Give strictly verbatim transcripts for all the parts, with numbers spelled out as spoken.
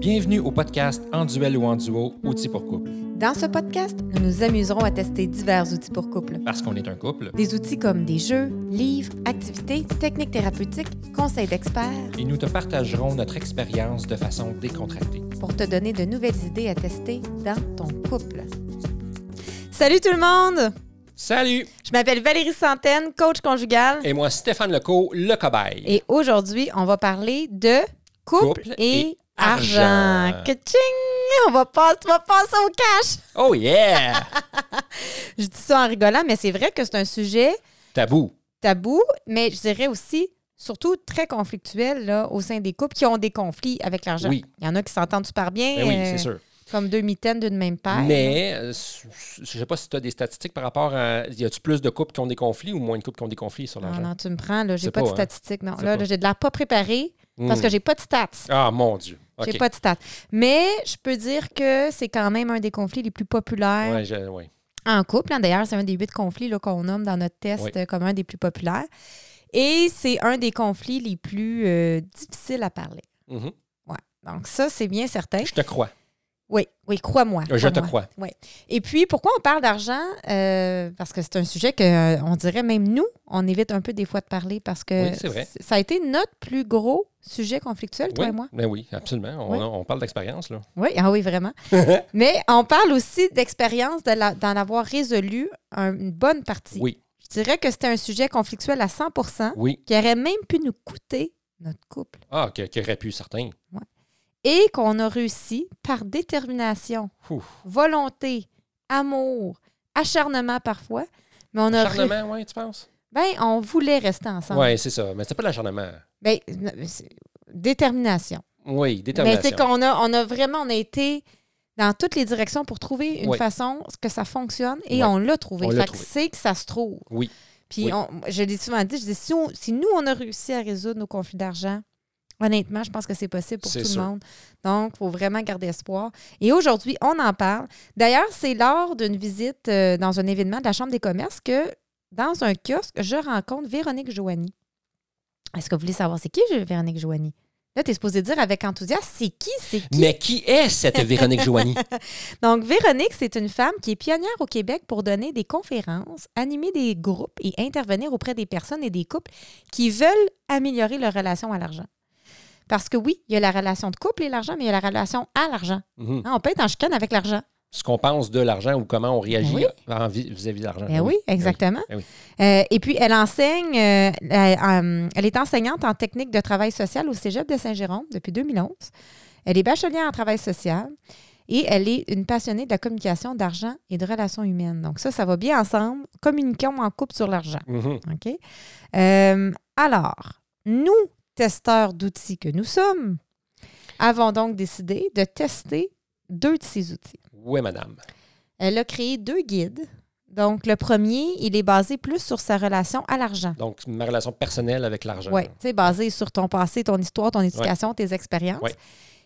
Bienvenue au podcast En duel ou en duo, outils pour couple. Dans ce podcast, nous nous amuserons à tester divers outils pour couple. Parce qu'on est un couple. Des outils comme des jeux, livres, activités, techniques thérapeutiques, conseils d'experts. Et nous te partagerons notre expérience de façon décontractée. Pour te donner de nouvelles idées à tester dans ton couple. Salut tout le monde! Salut! Je m'appelle Valérie Santaine, coach conjugal. Et moi, Stéphane Lecault, le cobaye. Et aujourd'hui, on va parler de couple, Couple et, et argent. argent. Que-ching! On va passer, on va passer au cash! Oh yeah! Je dis ça en rigolant, mais c'est vrai que c'est un sujet Tabou. tabou, mais je dirais aussi, surtout très conflictuel là, au sein des couples qui ont des conflits avec l'argent. Oui. Il y en a qui s'entendent super bien, Ben oui, euh, c'est sûr. comme deux mitaines d'une même paire. Mais, euh, je sais pas si tu as des statistiques par rapport à... Y a-tu plus de couples qui ont des conflits ou moins de couples qui ont des conflits sur Non, l'argent? non, tu me prends, là, j'ai C'est pas, pas, de hein? statistiques. Non, C'est là, pas. là, j'ai de l'air pas préparé parce Hmm. que j'ai pas de stats. Ah, mon Dieu. OK. J'ai pas de stats. Mais je peux dire que c'est quand même un des conflits les plus populaires Ouais, je- ouais. en couple. Hein. D'ailleurs, c'est un des huit conflits là, qu'on nomme dans notre test Oui. euh, comme un des plus populaires. Et c'est un des conflits les plus euh, difficiles à parler. Mhm. Ouais. Donc ça, c'est bien certain. Je te crois. Oui, oui, crois-moi. Je te crois-moi. crois. Oui. Et puis, pourquoi on parle d'argent? Euh, parce que c'est un sujet que, euh, on dirait même nous, on évite un peu des fois de parler parce que Oui, c'est vrai. c- ça a été notre plus gros sujet conflictuel, toi Oui, et moi. ben oui, absolument. On, Oui. on parle d'expérience, là. Oui, ah oui, vraiment. Mais on parle aussi d'expérience de la- d'en avoir résolu un- une bonne partie. Oui, Je dirais que c'était un sujet conflictuel à cent pour cent oui. qui aurait même pu nous coûter notre couple. Ah, qui qui aurait pu, certain. Et qu'on a réussi par détermination, Ouf. volonté, amour, acharnement parfois. Mais on a ré- Acharnement, oui, tu penses? Ben, on voulait rester ensemble. Oui, c'est ça. Mais c'est pas de l'acharnement. Ben, c'est- détermination. Oui, Mais détermination. c'est qu'on a, on a vraiment, on a été dans toutes les directions pour trouver une Oui. façon que ça fonctionne et Oui. on l'a trouvé. On l'a Fait que trouvé. c'est que ça se trouve. Oui. Puis Oui. on- je l'ai souvent dit, je dis, si, on- si nous, on a réussi à résoudre nos conflits d'argent, honnêtement, je pense que c'est possible pour C'est tout sûr. le monde. Donc, il faut vraiment garder espoir. Et aujourd'hui, on en parle. D'ailleurs, c'est lors d'une visite euh, dans un événement de la Chambre des commerces que, dans un kiosque, je rencontre Véronique Joanie. Est-ce que vous voulez savoir c'est qui, Véronique Joanie? Là, tu es supposé dire avec enthousiasme, c'est qui, c'est qui? Mais qui est cette Véronique Joanie? Donc, Véronique, c'est une femme qui est pionnière au Québec pour donner des conférences, animer des groupes et intervenir auprès des personnes et des couples qui veulent améliorer leur relation à l'argent. Parce que oui, il y a la relation de couple et l'argent, mais il y a la relation à l'argent. Mhm. Hein, on peut être en chicane avec l'argent. Ce qu'on pense de l'argent ou comment on réagit Ben oui. en vis- vis-à-vis de l'argent. Ben oui, exactement. Ben oui. Euh, et puis, elle enseigne, euh, elle, euh, elle est enseignante en technique de travail social au Cégep de Saint-Jérôme depuis deux mille onze. Elle est bachelière en travail social et elle est une passionnée de la communication d'argent et de relations humaines. Donc ça, ça va bien ensemble. Communiquons en couple sur l'argent. Mhm. OK? Euh, alors, nous, testeurs d'outils que nous sommes, avons donc décidé de tester deux de ces outils. Oui, madame. Elle a créé deux guides. Donc, le premier, il est basé plus sur sa relation à l'argent. Donc, ma relation personnelle avec l'argent. Oui, tu sais, basé sur ton passé, ton histoire, ton éducation, tes expériences. Ouais.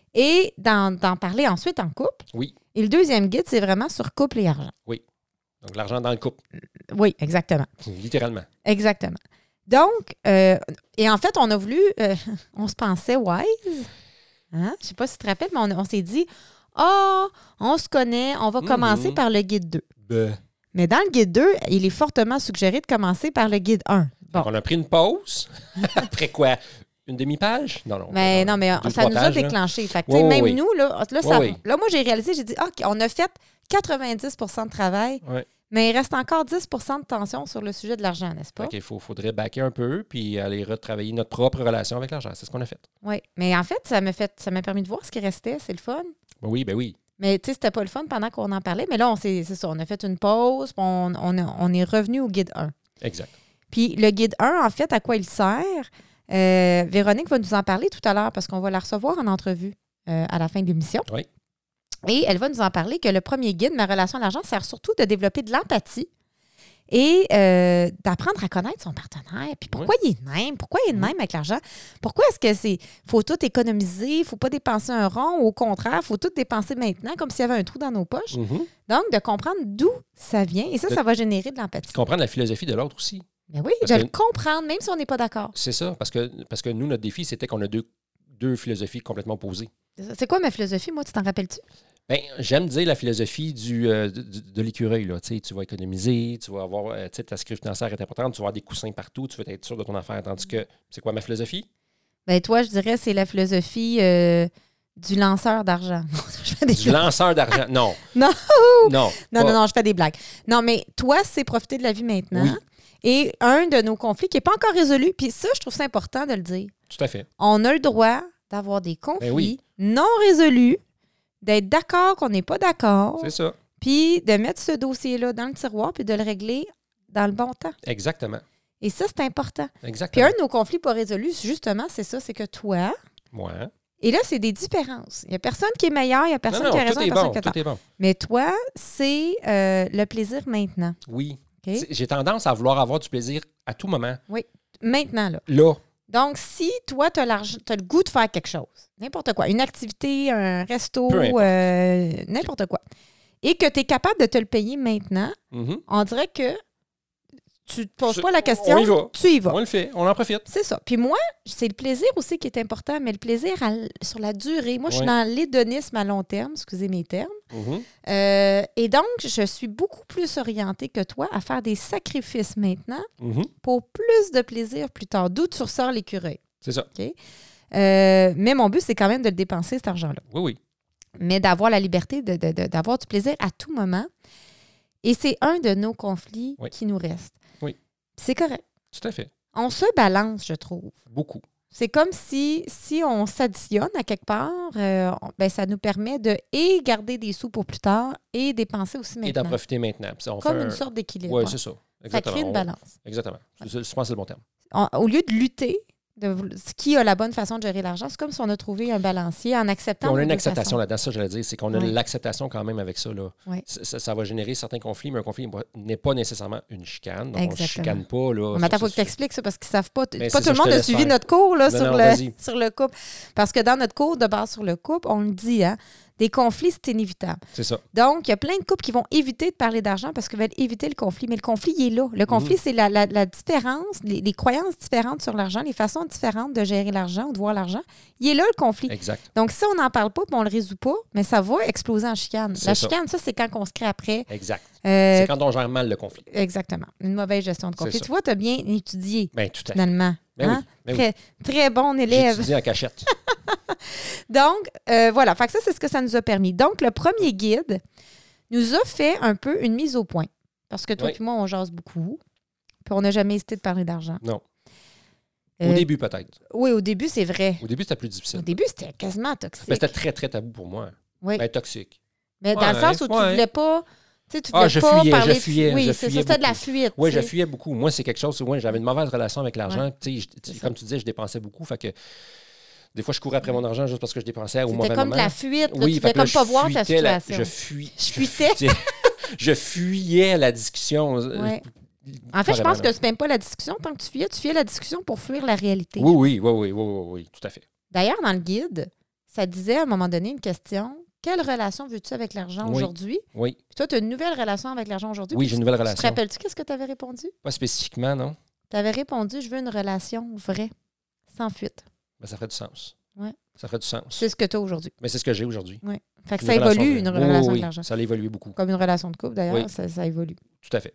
Et d'en, d'en parler ensuite en couple. Oui. Et le deuxième guide, c'est vraiment sur couple et argent. Donc, l'argent dans le couple, Oui, exactement. littéralement. Exactement. Donc, euh, et en fait, on a voulu, euh, on se pensait wise. Hein? Je ne sais pas si tu te rappelles, mais on, on s'est dit, ah, on se connaît, on va Mhm. commencer par le guide deux. Ben. Mais dans le guide deux, il est fortement suggéré de commencer par le guide un. Bon. On a pris une pause. Après quoi? Une demi-page? Non, non. Mais non, mais deux, ça trois nous a pages, là. déclenché. Fait que, tu Oui, sais, oui, même oui. nous, là, là, ça- Oui, oui. là, moi, j'ai réalisé, j'ai dit, OK, on a fait quatre-vingt-dix pour cent de travail, Ouais. mais il reste encore dix pour cent de tension sur le sujet de l'argent, n'est-ce pas? Fait qu'il faut, faudrait backer un peu puis aller retravailler notre propre relation avec l'argent. C'est ce qu'on a fait. Oui. Mais en fait, ça m'a fait, ça m'a permis de voir ce qui restait. C'est le fun. Ben oui, ben oui. Mais tu sais, c'était pas le fun pendant qu'on en parlait. Mais là, on s'est, c'est ça, on a fait une pause, puis on, on, a- on est revenu au guide un. Exact. Puis le guide un, en fait, à quoi il sert? Euh, Véronique va nous en parler tout à l'heure parce qu'on va la recevoir en entrevue euh, à la fin de l'émission. Oui. Et elle va nous en parler que le premier guide, Ma relation à l'argent, sert surtout de développer de l'empathie et euh, d'apprendre à connaître son partenaire. Puis pourquoi il est de même? Pourquoi il est de même avec l'argent? Pourquoi est-ce que c'est faut tout économiser? Il ne faut pas dépenser un rond? Ou au contraire, il faut tout dépenser maintenant comme s'il y avait un trou dans nos poches? Mhm. Donc, de comprendre d'où ça vient. Et ça, De- ça va générer de l'empathie. Comprendre la philosophie de l'autre aussi. Mais oui, Parce de que- le comprendre, même si on n'est pas d'accord. C'est ça, parce que, parce que nous, notre défi, c'était qu'on a deux, deux philosophies complètement opposées. C'est quoi ma philosophie, moi, tu t'en rappelles-tu? Bien, j'aime dire la philosophie du, euh, de, de l'écureuil. Là. Tu sais, tu vas économiser, tu vas avoir, euh, tu sais, ta sécurité financière est importante, tu vas avoir des coussins partout, tu veux être sûr de ton affaire. Tandis que, c'est quoi ma philosophie? Ben toi, je dirais c'est la philosophie euh, du lanceur d'argent. Je fais des Du lanceur d'argent. Non. Non. Non. Non, pas- non, non, je fais des blagues. Non, mais toi, c'est profiter de la vie maintenant. Oui. Et un de nos conflits qui n'est pas encore résolu, puis ça, je trouve ça important de le dire. Tout à fait. On a le droit d'avoir des conflits Ben oui. non résolus, d'être d'accord qu'on n'est pas d'accord, C'est ça. puis de mettre ce dossier-là dans le tiroir, puis de le régler dans le bon temps. Exactement. Et ça, c'est important. Puis Exactement. un de nos conflits pas résolus, justement, c'est ça, c'est que toi, Ouais. et là, c'est des différences. Il n'y a personne qui est meilleur, il n'y a personne non, non, qui a raison, tout il est n'y a personne bon. qui a tort. Tout est bon. Mais toi, c'est euh, le plaisir maintenant. Oui. OK? C'est- J'ai tendance à vouloir avoir du plaisir à tout moment. Maintenant, là. Là. Donc, si toi, tu as, le goût de faire quelque chose, n'importe quoi, une activité, un resto, Peu importe. euh, n'importe quoi, et que tu es capable de te le payer maintenant, Mhm. on dirait que tu ne te poses C'est- pas la question, on y va. tu y vas. On le fait. On en profite. C'est ça. Puis moi, c'est le plaisir aussi qui est important, mais le plaisir à l- sur la durée. Moi, je suis Ouais. dans l'hédonisme à long terme, excusez mes termes. Mhm. Euh, et donc, je suis beaucoup plus orientée que toi à faire des sacrifices maintenant Mhm. pour plus de plaisir plus tard. D'où tu ressors l'écureuil. C'est ça. Euh, mais mon but, c'est quand même de le dépenser, cet argent-là. Oui, oui. Mais d'avoir la liberté de- de- de- d'avoir du plaisir à tout moment. Et c'est un de nos conflits Oui. qui nous reste. Oui. C'est correct. Tout à fait. On se balance, je trouve. Beaucoup. C'est comme si, si on s'additionne à quelque part, euh, on- ben, ça nous permet de et garder des sous pour plus tard et dépenser aussi Et d'en maintenant. profiter maintenant. Puis ça, on Comme fait une un- sorte d'équilibre. Ouais, ouais. c'est ça. Ça Exactement. crée une On- balance. Exactement. Je, je pense que c'est le bon terme. On- au lieu de lutter, de, vou- qui a la bonne façon de gérer l'argent, c'est comme si on a trouvé un balancier en Puis acceptant. on a nos une deux acceptation façons. là-dedans, ça je l'ai dire, c'est qu'on a Ouais. l'acceptation quand même avec ça. Là. Ouais. Ça, ça- ça va générer certains conflits, mais un conflit n'est pas nécessairement une chicane. Donc on ne Exactement. chicane pas. Là, Mais Ça, attends, il faut ça, que tu expliques ça parce qu'ils ne savent pas. T- Ben, pas c'est tout le ça, je monde te a laisse suivi faire. notre cours là, Non, sur, non, le, vas-y. sur le couple. Parce que dans notre cours de base sur le couple, on le dit, hein, des conflits, c'est inévitable. C'est ça. Donc, il y a plein de couples qui vont éviter de parler d'argent parce qu'ils veulent éviter le conflit. Mais le conflit, il est là. Le conflit, Mhm. c'est la, la- la différence, les, les croyances différentes sur l'argent, les façons différentes de gérer l'argent ou de voir l'argent. Il est là, le conflit. Exact. Donc, si on n'en parle pas et on ne le résout pas, mais ça va exploser en chicane. C'est La ça. chicane, ça, c'est quand on se crée après. Exact. Euh, C'est quand on gère mal le conflit. Exactement. Une mauvaise gestion de conflit. C'est ça. Tu vois, tu as bien étudié, Ben, tout à fait. finalement. Ben Hein? oui. Ben oui. très, très bon élève. J'étudie en cachette. Donc, euh, voilà. Fait que ça, c'est ce que ça nous a permis. Donc, le premier guide nous a fait un peu une mise au point. Parce que toi Oui. et moi, on jase beaucoup. Puis on n'a jamais hésité de parler d'argent. Non. Euh, Au début, peut-être. Oui, au début, c'est vrai. Au début, c'était plus Au difficile. début, c'était quasiment toxique. Mais c'était très, très tabou pour moi. oui. Ben, toxique. Mais dans ouais, le sens où tu ouais. voulais pas. Tu sais, tu Ah, voulais je pas fuyais, parler je de- fuyais, Oui, je c'est ça, fuyais c'était de la beaucoup. fuite. Oui, tu je sais. fuyais beaucoup. Moi, c'est quelque chose où ouais, j'avais une mauvaise relation avec l'argent. Ouais. Tu sais, je- C'est Comme tu disais, je dépensais beaucoup. Fait que des fois, je courais après mon argent juste parce que je dépensais au C'était mauvais comme moment. de la fuite. Là, Oui, tu fait voulais que là, comme pas je voir ta fuitais la- situation. Je fuis. Je fuitais. Je fuyais la discussion. Ouais. En fait, je pense que c'est même pas la discussion. Tant que tu fuyais, tu fuyais la discussion pour fuir la réalité. Oui, oui, oui, oui, oui, oui, oui, tout à fait. D'ailleurs, dans le guide, ça disait à un moment donné une question. Quelle relation veux-tu avec l'argent Oui. aujourd'hui? Oui, Puis toi, tu as une nouvelle relation avec l'argent aujourd'hui. oui Puis j'ai une tu- nouvelle Tu te relation. rappelles-tu qu'est-ce que tu avais répondu? Pas spécifiquement, non? Tu avais répondu, je veux une relation vraie, sans fuite. Mais ça ferait du sens. Ouais. Ça ferait du sens. C'est ce que tu as aujourd'hui. Mais c'est ce que j'ai aujourd'hui. Ouais. Fait que Une ça relation évolue, vraie. une Oui, relation oui, avec oui, l'argent. ça a évolué beaucoup. Comme une relation de couple, d'ailleurs, Oui. ça, ça évolue. Tout à fait.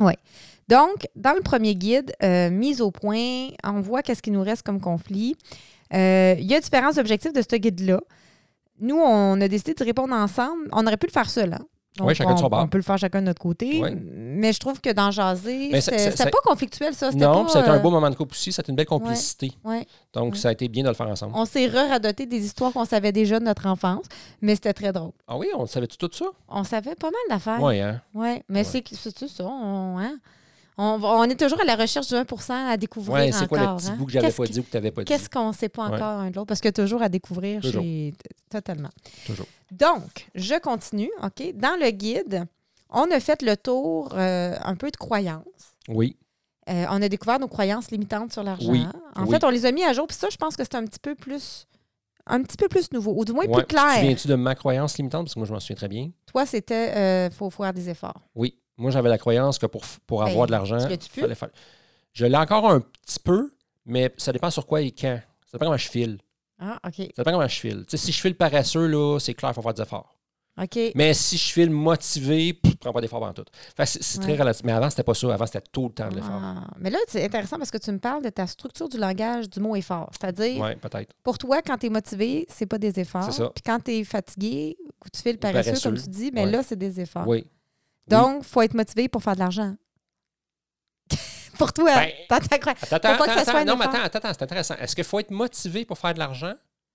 Donc, dans le premier guide, euh, mise au point, on voit qu'est-ce qui nous reste comme conflit. Euh, Il y a différents objectifs de ce guide-là. Nous, on a décidé de répondre ensemble. On aurait pu le faire seul, hein? Donc, Oui, chacun de on, son bord. on peut le faire chacun de notre côté. Oui. Mais je trouve que dans Jaser, Mais ça- c'était ça- c'était ça- pas conflictuel, ça. C'était Non, pas, puis ça a été un euh, beau moment de couple aussi. C'était une belle complicité. ouais. Donc, Ouais. ça a été bien de le faire ensemble. On s'est re-radoté des histoires qu'on savait déjà de notre enfance, mais c'était très drôle. Ah oui, on savait tout ça? On savait pas mal d'affaires. Oui, hein? Ouais, mais Ouais. c'est c'est c'est ça. On, hein? on, va- on est toujours à la recherche du un pour cent à découvrir Oui, c'est encore. quoi le petit hein? bout que j'avais Qu'est-ce pas qui- dit ou que tu n'avais pas dit? Qu'est-ce qu'on ne sait pas Ouais. encore un de l'autre? Parce que toujours à découvrir Toujours. chez... Totalement. Toujours. Donc, je continue. OK? Dans le guide, on a fait le tour euh, un peu de croyances. Oui. Euh, on a découvert nos croyances limitantes sur l'argent. Oui, En oui. fait, on les a mis à jour. Puis ça, je pense que c'est un petit peu plus... Un petit peu plus nouveau, ou du moins Ouais. plus clair. Tu te souviens-tu de ma croyance limitante? Parce que moi, je m'en souviens très bien. Toi, c'était euh, faut faire des efforts. Oui. Moi, j'avais la croyance que pour, pour Ben, avoir de l'argent, tu l'as-tu il plus? fallait faire. Je l'ai encore un petit peu, mais ça dépend sur quoi et quand. Ça dépend comment je file. Ah, OK. Ça dépend comment je file. Tu sais, si je file paresseux, là, c'est clair, il faut faire des efforts. OK. Mais si je file motivé, pff, je ne prends pas d'efforts en tout. Fait que c'est c'est Ouais. très relatif. Mais avant, c'était pas ça. Avant, c'était tout le temps de l'effort. Ah. Mais là, c'est intéressant parce que tu me parles de ta structure du langage du mot effort. C'est-à-dire, Oui, peut-être. pour toi, quand tu es motivé, c'est pas des efforts. C'est ça. Puis quand tu es fatigué ou tu fais le paresseux, Paresseux. comme tu dis, mais Ouais. là, c'est des efforts. Oui. Donc, il faut être motivé pour faire de l'argent. Pour toi, Ben, dans ta croix. Attends, attends, Faut pas que ça attends, soit un non, mais effort. attends, attends, c'est intéressant. Est-ce qu'il faut être motivé pour faire de l'argent?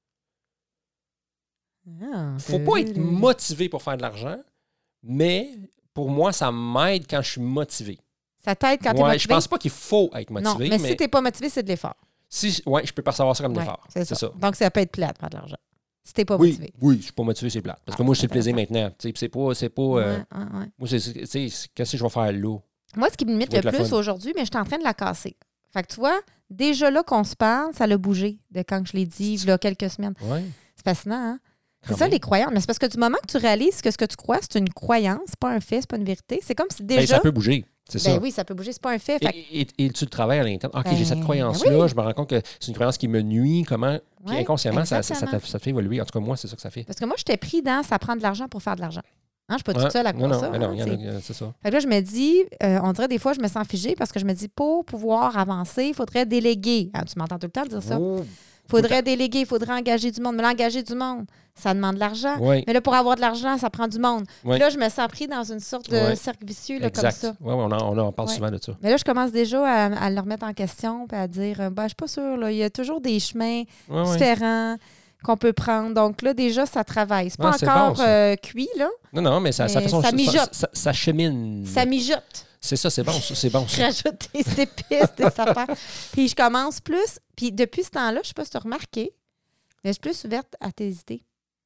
Ah, Faut pas être motivé pour faire de l'argent, mais pour moi, ça m'aide quand je suis motivé. Ça t'aide quand tu es Ouais, motivé? je pense pas qu'il faut être motivé, non, mais, mais, si tu n'es pas motivé, c'est de l'effort. si, ouais, je peux percevoir ça comme Ouais, l'effort. c'est ça. Donc, ça peut être plate, faire de l'argent. Si tu n'es pas Oui, motivé. oui, je suis pas motivé, c'est plate. Parce que Ah, moi, c'est c'est le plaisir intéressant. maintenant. Tu sais, c'est pas, c'est pas, Ouais, euh, ouais, ouais. moi, c'est, c'est- tu sais, c'est- qu'est-ce que je vais faire là? Moi, ce qui me limite Ça va le être la plus fun. aujourd'hui, mais je suis en train de la casser. Fait que tu vois, déjà là qu'on se parle, ça l'a bougé de quand je l'ai dit, il y a quelques semaines. Ouais. C'est fascinant, hein? C'est Quand ça, même. les croyances. Mais c'est parce que du moment que tu réalises que ce que tu crois, c'est une croyance, c'est pas un fait, c'est pas une vérité. C'est comme si Ben, déjà. ça peut bouger, c'est Ben ça. oui, ça peut bouger, c'est pas un fait. Fait que- Et, et- et tu le travailles à l'interne. OK, Ben, j'ai cette croyance-là, ben oui. je me rends compte que c'est une croyance qui me nuit. Comment? Puis Ouais, inconsciemment, ça, ça, ça, exactement. te, ça te fait évoluer. En tout cas, moi, c'est ça que ça fait. Parce que moi, j'étais pris dans ça prend de l'argent pour faire de l'argent. Hein, je suis pas Ouais. toute seule à non, croire non, ça. mais non, hein, il y en a- t'sais. il y en a- c'est ça. Fait que là, je me dis, euh, on dirait des fois, je me sens figée parce que je me dis, pour pouvoir avancer, il faudrait déléguer. Ah, tu m'entends tout le temps dire ça. Oh, Il faudrait déléguer, il faudrait engager du monde. Mais l'engager du monde, ça demande de l'argent. oui, Mais là, pour avoir de l'argent, ça prend du monde. oui. Puis là, je me sens pris dans une sorte de Ouais. cercle vicieux là, comme Exact. ça. Ouais, ouais, on, en, on en parle Ouais. souvent de ça. Mais là, je commence déjà à, à le remettre en question et à dire, euh, ben, je suis pas sûre, là, il y a toujours des chemins Ouais, ouais. différents qu'on peut prendre. Donc là, déjà, ça travaille. C'est pas Ah, c'est encore bon, ça. euh, cuit, là. Non, non, mais ça, ça Mais fait son ça mijote. Ça, ça, ça chemine. Ça mijote. C'est ça, c'est bon, ça, c'est bon. Je Ça. rajoute des épices, des affaires. Puis je commence plus. Puis depuis ce temps-là, je sais pas si tu as remarqué, mais je suis plus ouverte à tes idées.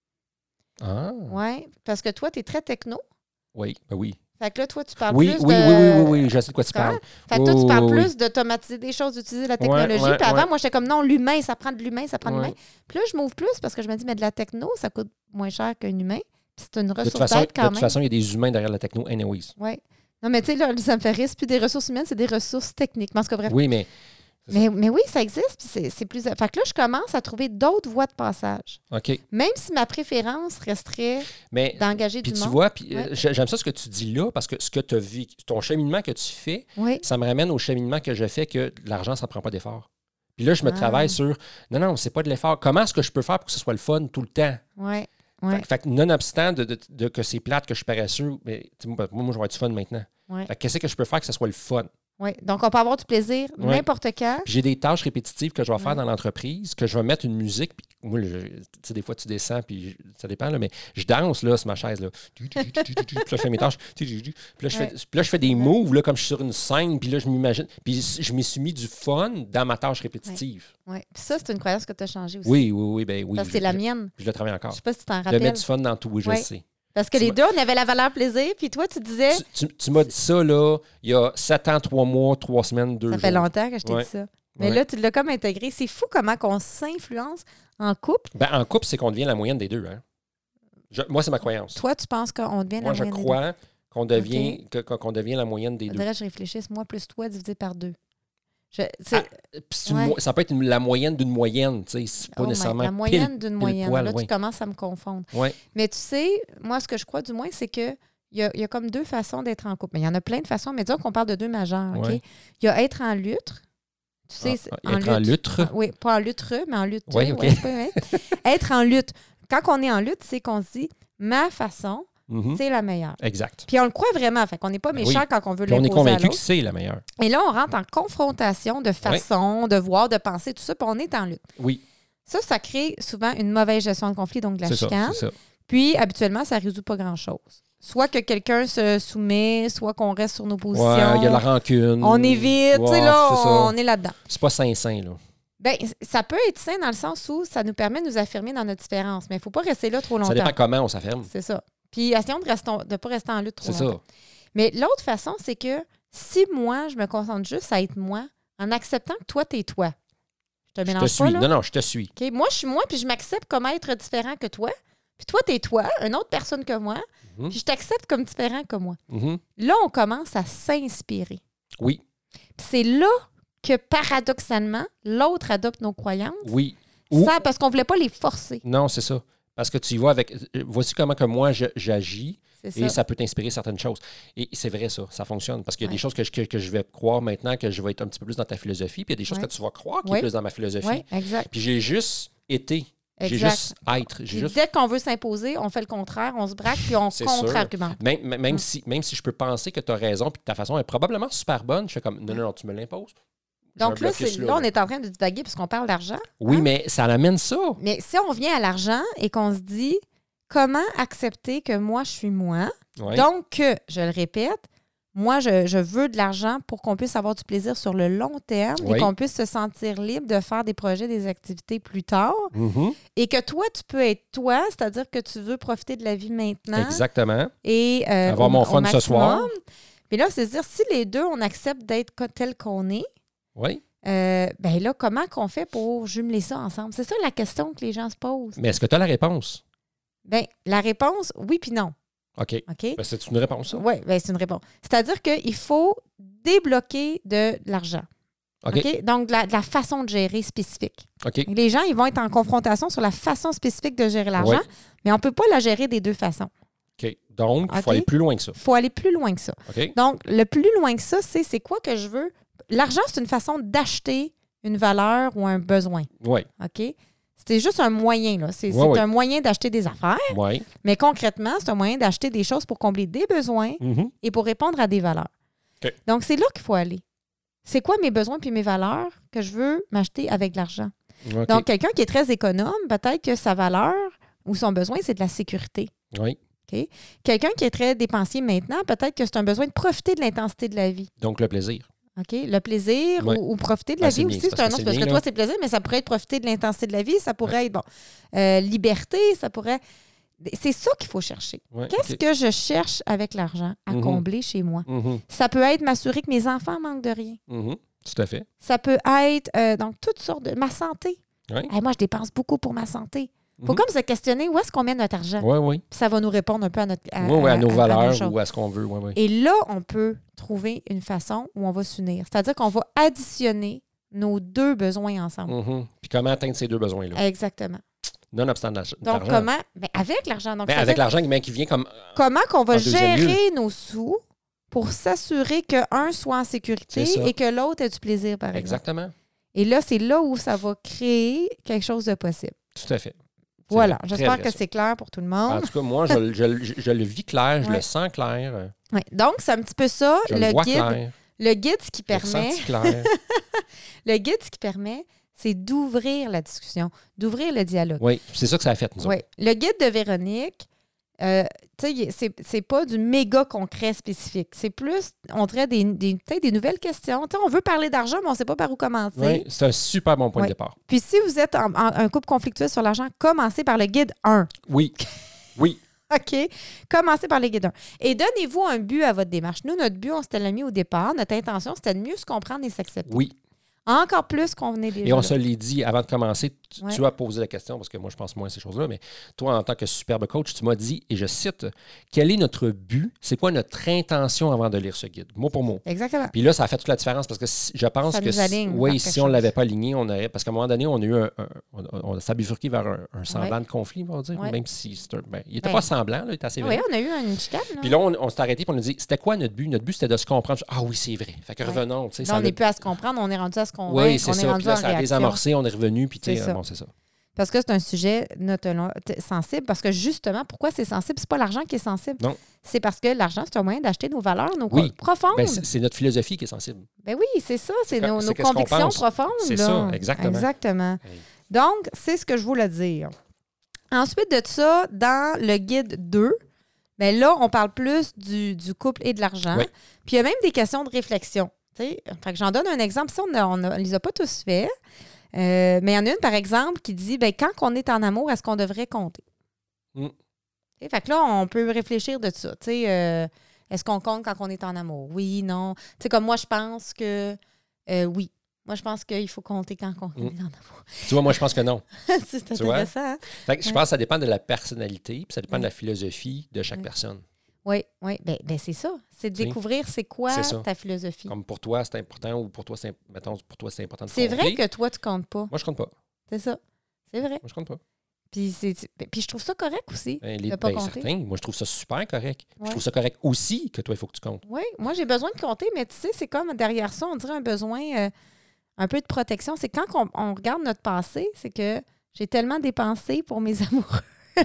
Ah, Oui, parce que toi, tu es très techno. oui, ben oui. Fait que là, toi, tu parles Oui, plus oui, de... oui, oui, oui, oui, je sais de quoi tu Comment? parles. Fait que toi, tu Oui, parles oui, plus d'automatiser des choses, d'utiliser la technologie. ouais, Puis avant, ouais. moi, j'étais comme non, l'humain, ça prend de l'humain, ça prend de Ouais. l'humain. Puis là, je m'ouvre plus parce que je me dis, mais de la techno, ça coûte moins cher qu'un humain. Puis c'est une De toute ressource façon, d'aide de quand toute même. façon, il y a des humains derrière la techno, anyways. Oui. Non, mais tu sais, là, ça me fait rire. C'est plus des ressources humaines, c'est des ressources techniques. Mais en tout cas, bref. Oui, mais Mais, mais oui, ça existe. Puis c'est, c'est plus. Fait que là, je commence à trouver d'autres voies de passage. OK. Même si ma préférence resterait Mais d'engager puis du tu monde. vois, puis Ouais. euh, j'ai- j'aime ça ce que tu dis là, parce que ce que tu as vu, ton cheminement que tu fais, Oui. ça me ramène au cheminement que je fais que l'argent, ça ne prend pas d'effort. Puis là, je me Ah. travaille sur non, non, c'est pas de l'effort. Comment est-ce que je peux faire pour que ce soit le fun tout le temps? Oui. Oui. Fait, fait que nonobstant de, de- de que c'est plate, que je suis paresseux, mais tu sais, moi, moi, je vais avoir du fun maintenant. Ouais. Fait que qu'est-ce que je peux faire que ce soit le fun? Oui. Donc, on peut avoir du plaisir Ouais. n'importe quand. Puis j'ai des tâches répétitives que je vais Ouais. faire dans l'entreprise, que je vais mettre une musique. Puis moi, je- tu sais, des fois, tu descends, puis je- ça dépend, là, mais je danse là, sur ma chaise. Là. Puis là, je fais mes tâches. Puis là, je fais, Ouais. puis là, je fais des moves là, comme je suis sur une scène. Puis là, je m'imagine. Puis je m'y suis mis du fun dans ma tâche répétitive. Oui. Puis ça, c'est une croyance que tu as changée aussi. Oui, oui, oui. Ben, oui Parce que c'est je, la je- mienne. je le travaille Je encore. sais pas si tu t'en Je rappelles. mets du fun dans tout, oui, je Ouais. le sais. Parce que Tu les m'as- deux, on avait la valeur plaisir, puis toi, tu disais. Tu, tu- tu m'as dit ça, là, il y a sept ans, trois mois, trois semaines, deux Ça jours. fait longtemps que je t'ai Ouais. dit ça. Mais Ouais. là, tu l'as comme intégré. C'est fou comment on s'influence en couple. Ben, en couple, c'est qu'on devient la moyenne des deux. Hein? Je- moi, c'est ma croyance. Toi, tu penses qu'on devient Moi, la je moyenne des deux. crois qu'on devient, que- qu'on devient la moyenne des On deux. dirait que je réfléchisse, moi plus toi divisé par deux. Je, c'est- Ah, Puis c'est une Ouais. mo- ça peut être une- la moyenne d'une moyenne, tu sais, c'est pas oh my- nécessairement la moyenne pile- d'une pile moyenne. poil, Là, ouais. tu commences à me confondre. Ouais. Mais tu sais, moi, ce que je crois du moins, c'est que il y a, il y a comme deux façons d'être en couple. Mais il y en a plein de façons, mais disons qu'on parle de deux majeures. OK? Ouais. Il y a être en lutte. Tu sais, Ah, c'est- ah, être en lutte. Ah, oui, pas en lutte, mais en lutte. Ouais, OK. c'est pas vrai. Être en lutte. Quand on est en lutte, c'est qu'on se dit ma façon, Mhm. c'est la meilleure. Exact. Puis on le croit vraiment. Fait qu'on n'est pas Ben méchant oui. quand on veut Puis on est l'imposer à convaincu que l'autre. c'est la meilleure. Et là, on rentre en confrontation de façon, de voir, de penser, tout ça, puis on est en lutte. Oui, Ça, ça crée souvent une mauvaise gestion de conflit, donc de la c'est ça, chicane. c'est ça. Puis, habituellement, ça ne résout pas grand-chose. Soit que quelqu'un se soumet, soit qu'on reste sur nos positions. Ouais, il y a la rancune. On évite, tu sais, Ouais, là, c'est ça. on est là-dedans. C'est pas sain-sain, là. Bien, ça peut être sain dans le sens où ça nous permet de nous affirmer dans notre différence, mais il ne faut pas rester là trop longtemps. Ça dépend comment on s'affirme. C'est ça. Puis, essayons de ne pas rester en lutte trop C'est longtemps. ça. Mais l'autre façon, c'est que si moi, je me concentre juste à être moi, en acceptant que toi, t'es toi. Je te Je te mélange suis. pas, là? Non, non, je te suis. OK? Moi, je suis moi, puis je m'accepte comme être différent que toi. Puis toi, t'es toi, une autre personne que moi. Mhm. Puis je t'accepte comme différent que moi. Mhm. Là, on commence à s'inspirer. Oui, Puis c'est là que, paradoxalement, l'autre adopte nos croyances. oui. Ou- Ça, parce qu'on ne voulait pas les forcer. Non, c'est ça. Parce que tu y vas avec... Voici comment que moi, je- j'agis. C'est ça. Et ça peut t'inspirer certaines choses. Et c'est vrai, ça. Ça fonctionne. Parce qu'il y a Ouais. des choses que je, que, que je vais croire maintenant, que je vais être un petit peu plus dans ta philosophie. Puis il y a des choses Ouais. que tu vas croire qui Ouais. est plus dans ma philosophie. Oui, exact. Puis j'ai juste été. J'ai Exact. juste être. J'ai Puis juste... dès qu'on veut s'imposer, on fait le contraire, on se braque, puis on C'est sûr. contre-argumente. Même, même, même Mm. si, même si je peux penser que tu as raison puis que ta façon est probablement super bonne, je fais comme non, non, non, tu me l'imposes. J'ai Donc un là, blocus c'est, là, on est en train de divaguer parce qu'on parle d'argent. Oui, hein? mais ça amène ça. Mais si on vient à l'argent et qu'on se dit comment accepter que moi, je suis moi, Ouais. donc que, je le répète, moi, je, je veux de l'argent pour qu'on puisse avoir du plaisir sur le long terme Oui. et qu'on puisse se sentir libre de faire des projets, des activités plus tard. Mhm. Et que toi, tu peux être toi, c'est-à-dire que tu veux profiter de la vie maintenant. Exactement. Et, euh, Avoir au- mon au fun ce maximum. soir. Puis là, c'est-à-dire, si les deux, on accepte d'être co- tel qu'on est, Oui. euh, ben là, comment qu'on fait pour jumeler ça ensemble? C'est ça la question que les gens se posent. Mais est-ce que tu as la réponse? Ben, la réponse, oui puis non. OK. OK? Ben, c'est une réponse, ça? Oui, ben, c'est une réponse. C'est-à-dire qu'il faut débloquer de l'argent. OK. OK? Donc, de la, de la façon de gérer spécifique. OK. Les gens, ils vont être en confrontation sur la façon spécifique de gérer l'argent, Ouais. mais on ne peut pas la gérer des deux façons. OK. Donc, il faut OK. aller plus loin que ça. Il faut aller plus loin que ça. OK? Donc, le plus loin que ça, c'est c'est quoi que je veux? L'argent, c'est une façon d'acheter une valeur ou un besoin. Oui. OK? C'est juste un moyen, là. C'est Ouais, c'est ouais. un moyen d'acheter des affaires, Oui. mais concrètement, c'est un moyen d'acheter des choses pour combler des besoins Mhm. et pour répondre à des valeurs. OK. Donc, c'est là qu'il faut aller. C'est quoi mes besoins puis mes valeurs que je veux m'acheter avec de l'argent? OK. Donc, quelqu'un qui est très économe, peut-être que sa valeur ou son besoin, c'est de la sécurité. Oui. OK? Quelqu'un qui est très dépensier maintenant, peut-être que c'est un besoin de profiter de l'intensité de la vie. Donc, le plaisir. OK? Le plaisir Ouais. ou, ou profiter de Ben, la c'est vie bien, aussi, c'est c'est un parce que autre. c'est Parce que bien, toi, là. c'est plaisir, mais ça pourrait être profiter de l'intensité de la vie. Ça pourrait être, bon, euh, liberté, ça pourrait. C'est ça qu'il faut chercher. Ouais, Qu'est-ce OK. que je cherche avec l'argent à Mhm. combler chez moi? Mhm. Ça peut être m'assurer que mes enfants manquent de rien. Mhm. Tout à fait. Ça peut être, euh, donc, toutes sortes de. Ma santé. Oui. Hey, moi, je dépense beaucoup pour ma santé. Il faut Mhm. comme se questionner où est-ce qu'on met notre argent. Oui, oui. Puis ça va nous répondre un peu à, notre, à, Oui, oui, à nos à- à valeurs nos choses. ou à ce qu'on veut. Oui, oui. Et là, on peut trouver une façon où on va s'unir. C'est-à-dire qu'on va additionner nos deux besoins ensemble. Mhm. Puis comment atteindre ces deux besoins-là? Exactement. Nonobstant de l'argent. Donc, comment? Ben, avec l'argent. Donc, Ben, c'est-à-dire avec l'argent mais qui vient comme. comment qu'on va en deuxième gérer nos sous pour s'assurer qu'un soit en sécurité C'est ça. et que l'autre ait du plaisir, par exemple. Exactement. Et là, c'est là où ça va créer quelque chose de possible. Tout à fait. C'est Voilà. très J'espère vrai, que ça. c'est clair pour tout le En monde. tout cas, moi, je, je- je- je le vis clair, je Ouais. le sens clair, Ouais. Donc, c'est un petit peu ça, je le, le vois guide. clair, Le guide, ce qui je le permet, sens clair. le guide, ce qui permet, c'est d'ouvrir la discussion, d'ouvrir le dialogue. Oui, c'est ça que ça a fait, nous Oui. autres. Le guide de Véronique, euh, tu sais, il- c'est, c'est pas du méga concret spécifique. C'est plus, on dirait, des, des, peut-être des nouvelles questions. Tu sais, on veut parler d'argent, mais on ne sait pas par où commencer. Oui, c'est un super bon point Oui. de départ. Puis si vous êtes en, en- un couple conflictuel sur l'argent, commencez par le guide un. Oui. Oui. OK? Commencez par le guide un. Et donnez-vous un but à votre démarche. Nous, notre but, on s'était l'a mis au départ. Notre intention, c'était de mieux se comprendre et s'accepter. Oui. Encore plus qu'on venait déjà Et on là. se l'est dit avant de commencer. Tu, Ouais. tu as posé la question, parce que moi, je pense moins à ces choses-là, mais toi, en tant que superbe coach, tu m'as dit, et je cite, quel est notre but? C'est quoi notre intention avant de lire ce guide? Mot pour mot. Exactement. Puis là, ça a fait toute la différence parce que si- je pense Ça que nous si- aligne oui, vers si quelque on ne chose. l'avait pas aligné, on aurait. Parce qu'à un moment donné, on a eu un. un- on, on s'est bifurqué vers un, un semblant Ouais. de conflit, on va dire. Ouais. Même si c'est un. Ben, il n'était Ben. pas semblant, là, il était assez Oui, vrai. on a eu une chicane. là. Puis là, on, on s'est arrêté et on a dit c'était quoi notre but? Notre but, c'était de se comprendre. Ah oui, c'est vrai. Fait que Ouais. revenons. tu sais, Là, ça on l'a- n'est plus à se comprendre, on est rendu à se convaincre. Oui, c'est on ça. est Puis rendu là, en ça a réaction. désamorcé, on est revenu, puis tu sais, C'est ça. bon, c'est ça. Parce que c'est un sujet notons- t- sensible. Parce que justement, pourquoi c'est sensible? C'est pas l'argent qui est sensible. Non. C'est parce que l'argent, c'est un moyen d'acheter nos valeurs, nos Oui. co- profondes. Ben, c'est c'est notre philosophie qui est sensible. Ben oui, c'est ça. C'est C'est nos, c'est nos qu'est-ce qu'on convictions pense. profondes. C'est là. ça, exactement. Exactement. Hey. Donc, c'est ce que je voulais dire. Ensuite de ça, dans le guide deux, ben là, on parle plus du, du couple et de l'argent. Oui. Puis il y a même des questions de réflexion. Tu sais, fait que j'en donne un exemple. Ça, on ne les a pas tous faits. Euh, mais il y en a une, par exemple, qui dit ben, quand on est en amour, est-ce qu'on devrait compter? Mm. Tu sais, fait que là, on peut réfléchir de ça. Tu sais, euh, est-ce qu'on compte quand on est en amour? Oui, non. Tu sais, comme moi, je pense que euh, oui. Moi, je pense qu'il faut compter quand on Mm. est en amour. Tu vois, moi, je pense que non. C'est Tu vois? intéressant. Hein? Fait que je Ouais. pense que ça dépend de la personnalité, puis ça dépend Ouais. de la philosophie de chaque Ouais. personne. Oui, oui. Ben, ben c'est ça. C'est de Tu sais, découvrir c'est quoi c'est ça. ta philosophie. Comme pour toi, c'est important, ou pour toi, c'est mettons, pour toi, c'est important de C'est vrai compter. que toi, tu comptes pas. Moi, je compte pas. C'est ça. C'est vrai. Moi, je compte pas. Puis, c'est, puis je trouve ça correct aussi Ben, les, de pas ben, compter. certain. Moi, je trouve ça super correct. Ouais. Je trouve ça correct aussi que toi, il faut que tu comptes. Oui, moi, j'ai besoin de compter, mais tu sais, c'est comme derrière ça, on dirait un besoin, euh, un peu de protection. C'est quand on, on regarde notre passé, c'est que j'ai tellement dépensé pour mes amoureux. Tu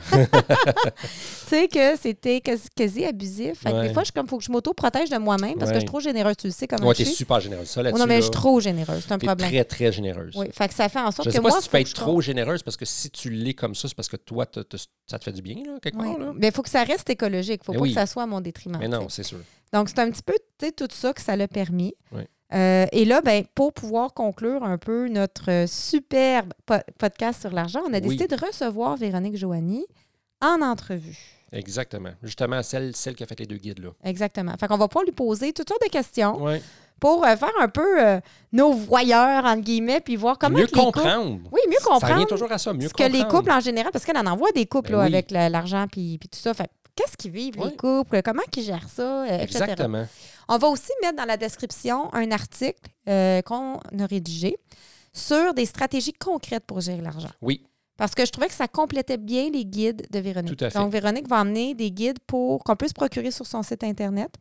sais que c'était quasi, quasi abusif. Fait que Ouais. des fois, il faut que je m'auto-protège de moi-même parce que Ouais. je suis trop généreuse. Tu le sais comment Ouais, je t'es suis. super généreuse. Ça, Oh là-dessus, non, mais là, je suis trop généreuse. C'est un t'es problème. très, très généreuse. Oui, fait que ça fait en sorte Je que sais pas moi, si tu faut peux que être je trop compte. généreuse parce que si tu l'es comme ça, c'est parce que toi, t'as- t'as- ça te fait du bien, là, quelque Oui. part. Là. Mais il faut que ça reste écologique. Il ne faut Mais pas oui. que ça soit à mon détriment. Mais non, tu sais. c'est sûr. Donc, c'est un petit peu tu sais, tout ça que ça l'a permis. Oui. Euh, et là, ben, pour pouvoir conclure un peu notre euh, superbe po- podcast sur l'argent, on a Oui. décidé de recevoir Véronique Joanny en entrevue. Exactement. Justement, celle, celle qui a fait les deux guides, là. Exactement. Fait qu'on va pouvoir lui poser toutes sortes de questions Oui. pour euh, faire un peu euh, nos voyeurs, entre guillemets, puis voir comment Mieux que les couples- comprendre. Oui, mieux comprendre. Ça revient toujours à ça, mieux ce que comprendre. les couples en général, parce qu'elle en envoie des couples Ben là, oui. avec la- l'argent puis, puis tout ça. Fait qu'est-ce qu'ils vivent, Oui. les couples, comment ils gèrent ça, euh, et cetera. Exactement. On va aussi mettre dans la description un article euh, qu'on a rédigé sur des stratégies concrètes pour gérer l'argent. Oui. Parce que je trouvais que ça complétait bien les guides de Véronique. Tout à fait. Donc, Véronique va emmener des guides pour qu'on puisse procurer sur son site Internet.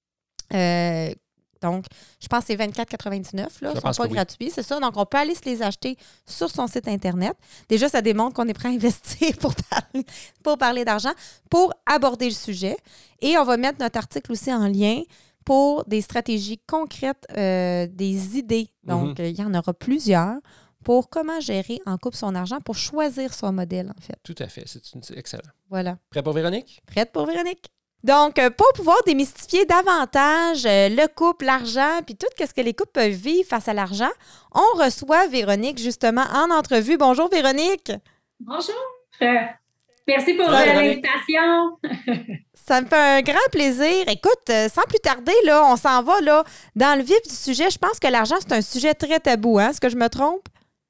Euh, donc, je pense que c'est vingt-quatre quatre-vingt-dix-neuf. Là. Ils Je ne sont pense pas que oui. gratuits, c'est ça. Donc, on peut aller se les acheter sur son site Internet. Déjà, ça démontre qu'on est prêt à investir pour parler, pour parler d'argent, pour aborder le sujet. Et on va mettre notre article aussi en lien pour des stratégies concrètes, euh, des idées. Donc, Mhm. il y en aura plusieurs pour comment gérer en couple son argent, pour choisir son modèle, en fait. Tout à fait. C'est, c'est excellent. Voilà. Prêt pour Véronique? Prête pour Véronique? Donc, euh, pour pouvoir démystifier davantage euh, le couple, l'argent, puis tout ce que les couples peuvent vivre face à l'argent, on reçoit Véronique justement en entrevue. Bonjour Véronique! Bonjour! Euh, merci pour Salut, euh, Véronique. l'invitation. Ça me fait un grand plaisir. Écoute, euh, sans plus tarder, là, on s'en va là, dans le vif du sujet. Je pense que l'argent, c'est un sujet très tabou. Hein? Est-ce que je me trompe?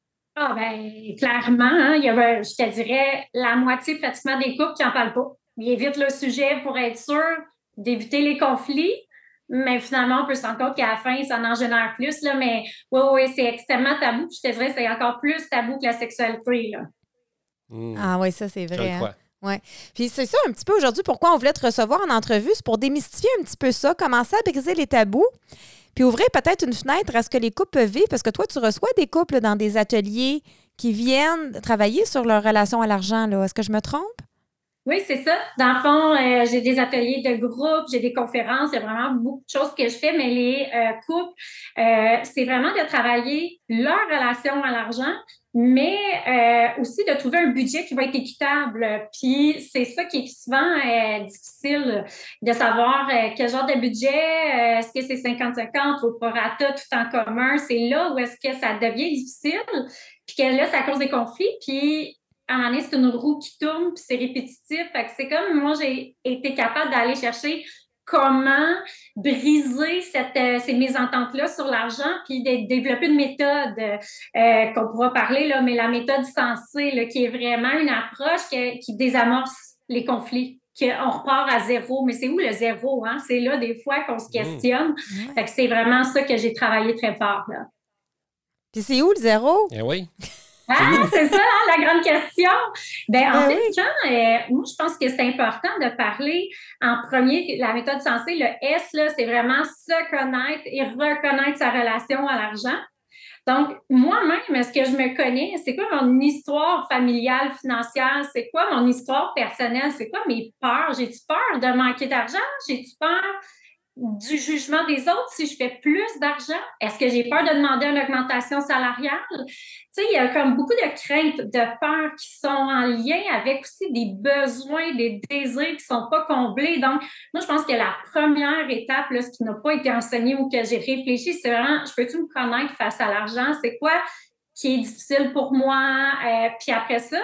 Ah ben clairement, hein, il y a, je te dirais, la moitié pratiquement des couples qui n'en parlent pas. Ils évitent le sujet pour être sûr d'éviter les conflits, mais finalement, on peut se rendre compte qu'à la fin, ça en génère plus. Là, mais oui, oui, c'est extrêmement tabou. Je te dirais, c'est encore plus tabou que la sexualité. Là. Mmh. Ah oui, ça, c'est Je vrai. le Hein? crois. Ouais. Puis c'est ça un petit peu aujourd'hui pourquoi on voulait te recevoir en entrevue, c'est pour démystifier un petit peu ça, commencer à briser les tabous, puis ouvrir peut-être une fenêtre à ce que les couples peuvent vivre, parce que toi, tu reçois des couples dans des ateliers qui viennent travailler sur leur relation à l'argent, là. Est-ce que je me trompe? Oui, c'est ça. Dans le fond, euh, j'ai des ateliers de groupe, j'ai des conférences, il y a vraiment beaucoup de choses que je fais, mais les euh, couples, euh, c'est vraiment de travailler leur relation à l'argent, mais euh, aussi de trouver un budget qui va être équitable. Puis c'est ça qui est souvent euh, difficile de savoir euh, quel genre de budget, euh, est-ce que c'est cinquante cinquante, au prorata, tout en commun, c'est là où est-ce que ça devient difficile, puis que là, c'est à cause des conflits, puis à un moment donné, c'est une roue qui tourne, puis c'est répétitif. Fait que c'est comme moi, j'ai été capable d'aller chercher comment briser cette, euh, ces mésententes-là sur l'argent, puis de développer une méthode euh, qu'on pourra parler, là, mais la méthode sensée, là, qui est vraiment une approche que, qui désamorce les conflits, qu'on repart à zéro. Mais c'est où le zéro? Hein? C'est là, des fois, qu'on se questionne. Ouais. Fait que c'est vraiment ça que j'ai travaillé très fort. Là. Puis c'est où le zéro? Eh oui. Ah, c'est ça, hein, la grande question. Ben, en Ben fait, oui. quand, euh, moi, je pense que c'est important de parler en premier, la méthode sensée, le S, là, c'est vraiment se connaître et reconnaître sa relation à l'argent. Donc, moi-même, est-ce que je me connais? C'est quoi mon histoire familiale, financière? C'est quoi mon histoire personnelle? C'est quoi mes peurs? J'ai-tu peur de manquer d'argent? J'ai-tu peur du jugement des autres si je fais plus d'argent? Est-ce que j'ai peur de demander une augmentation salariale? Tu sais, il y a comme beaucoup de craintes, de peurs qui sont en lien avec aussi des besoins, des désirs qui ne sont pas comblés. Donc, moi, je pense que la première étape, là, ce qui n'a pas été enseigné ou que j'ai réfléchi, c'est vraiment, je peux-tu me connaître face à l'argent? C'est quoi qui est difficile pour moi? Euh, puis après ça,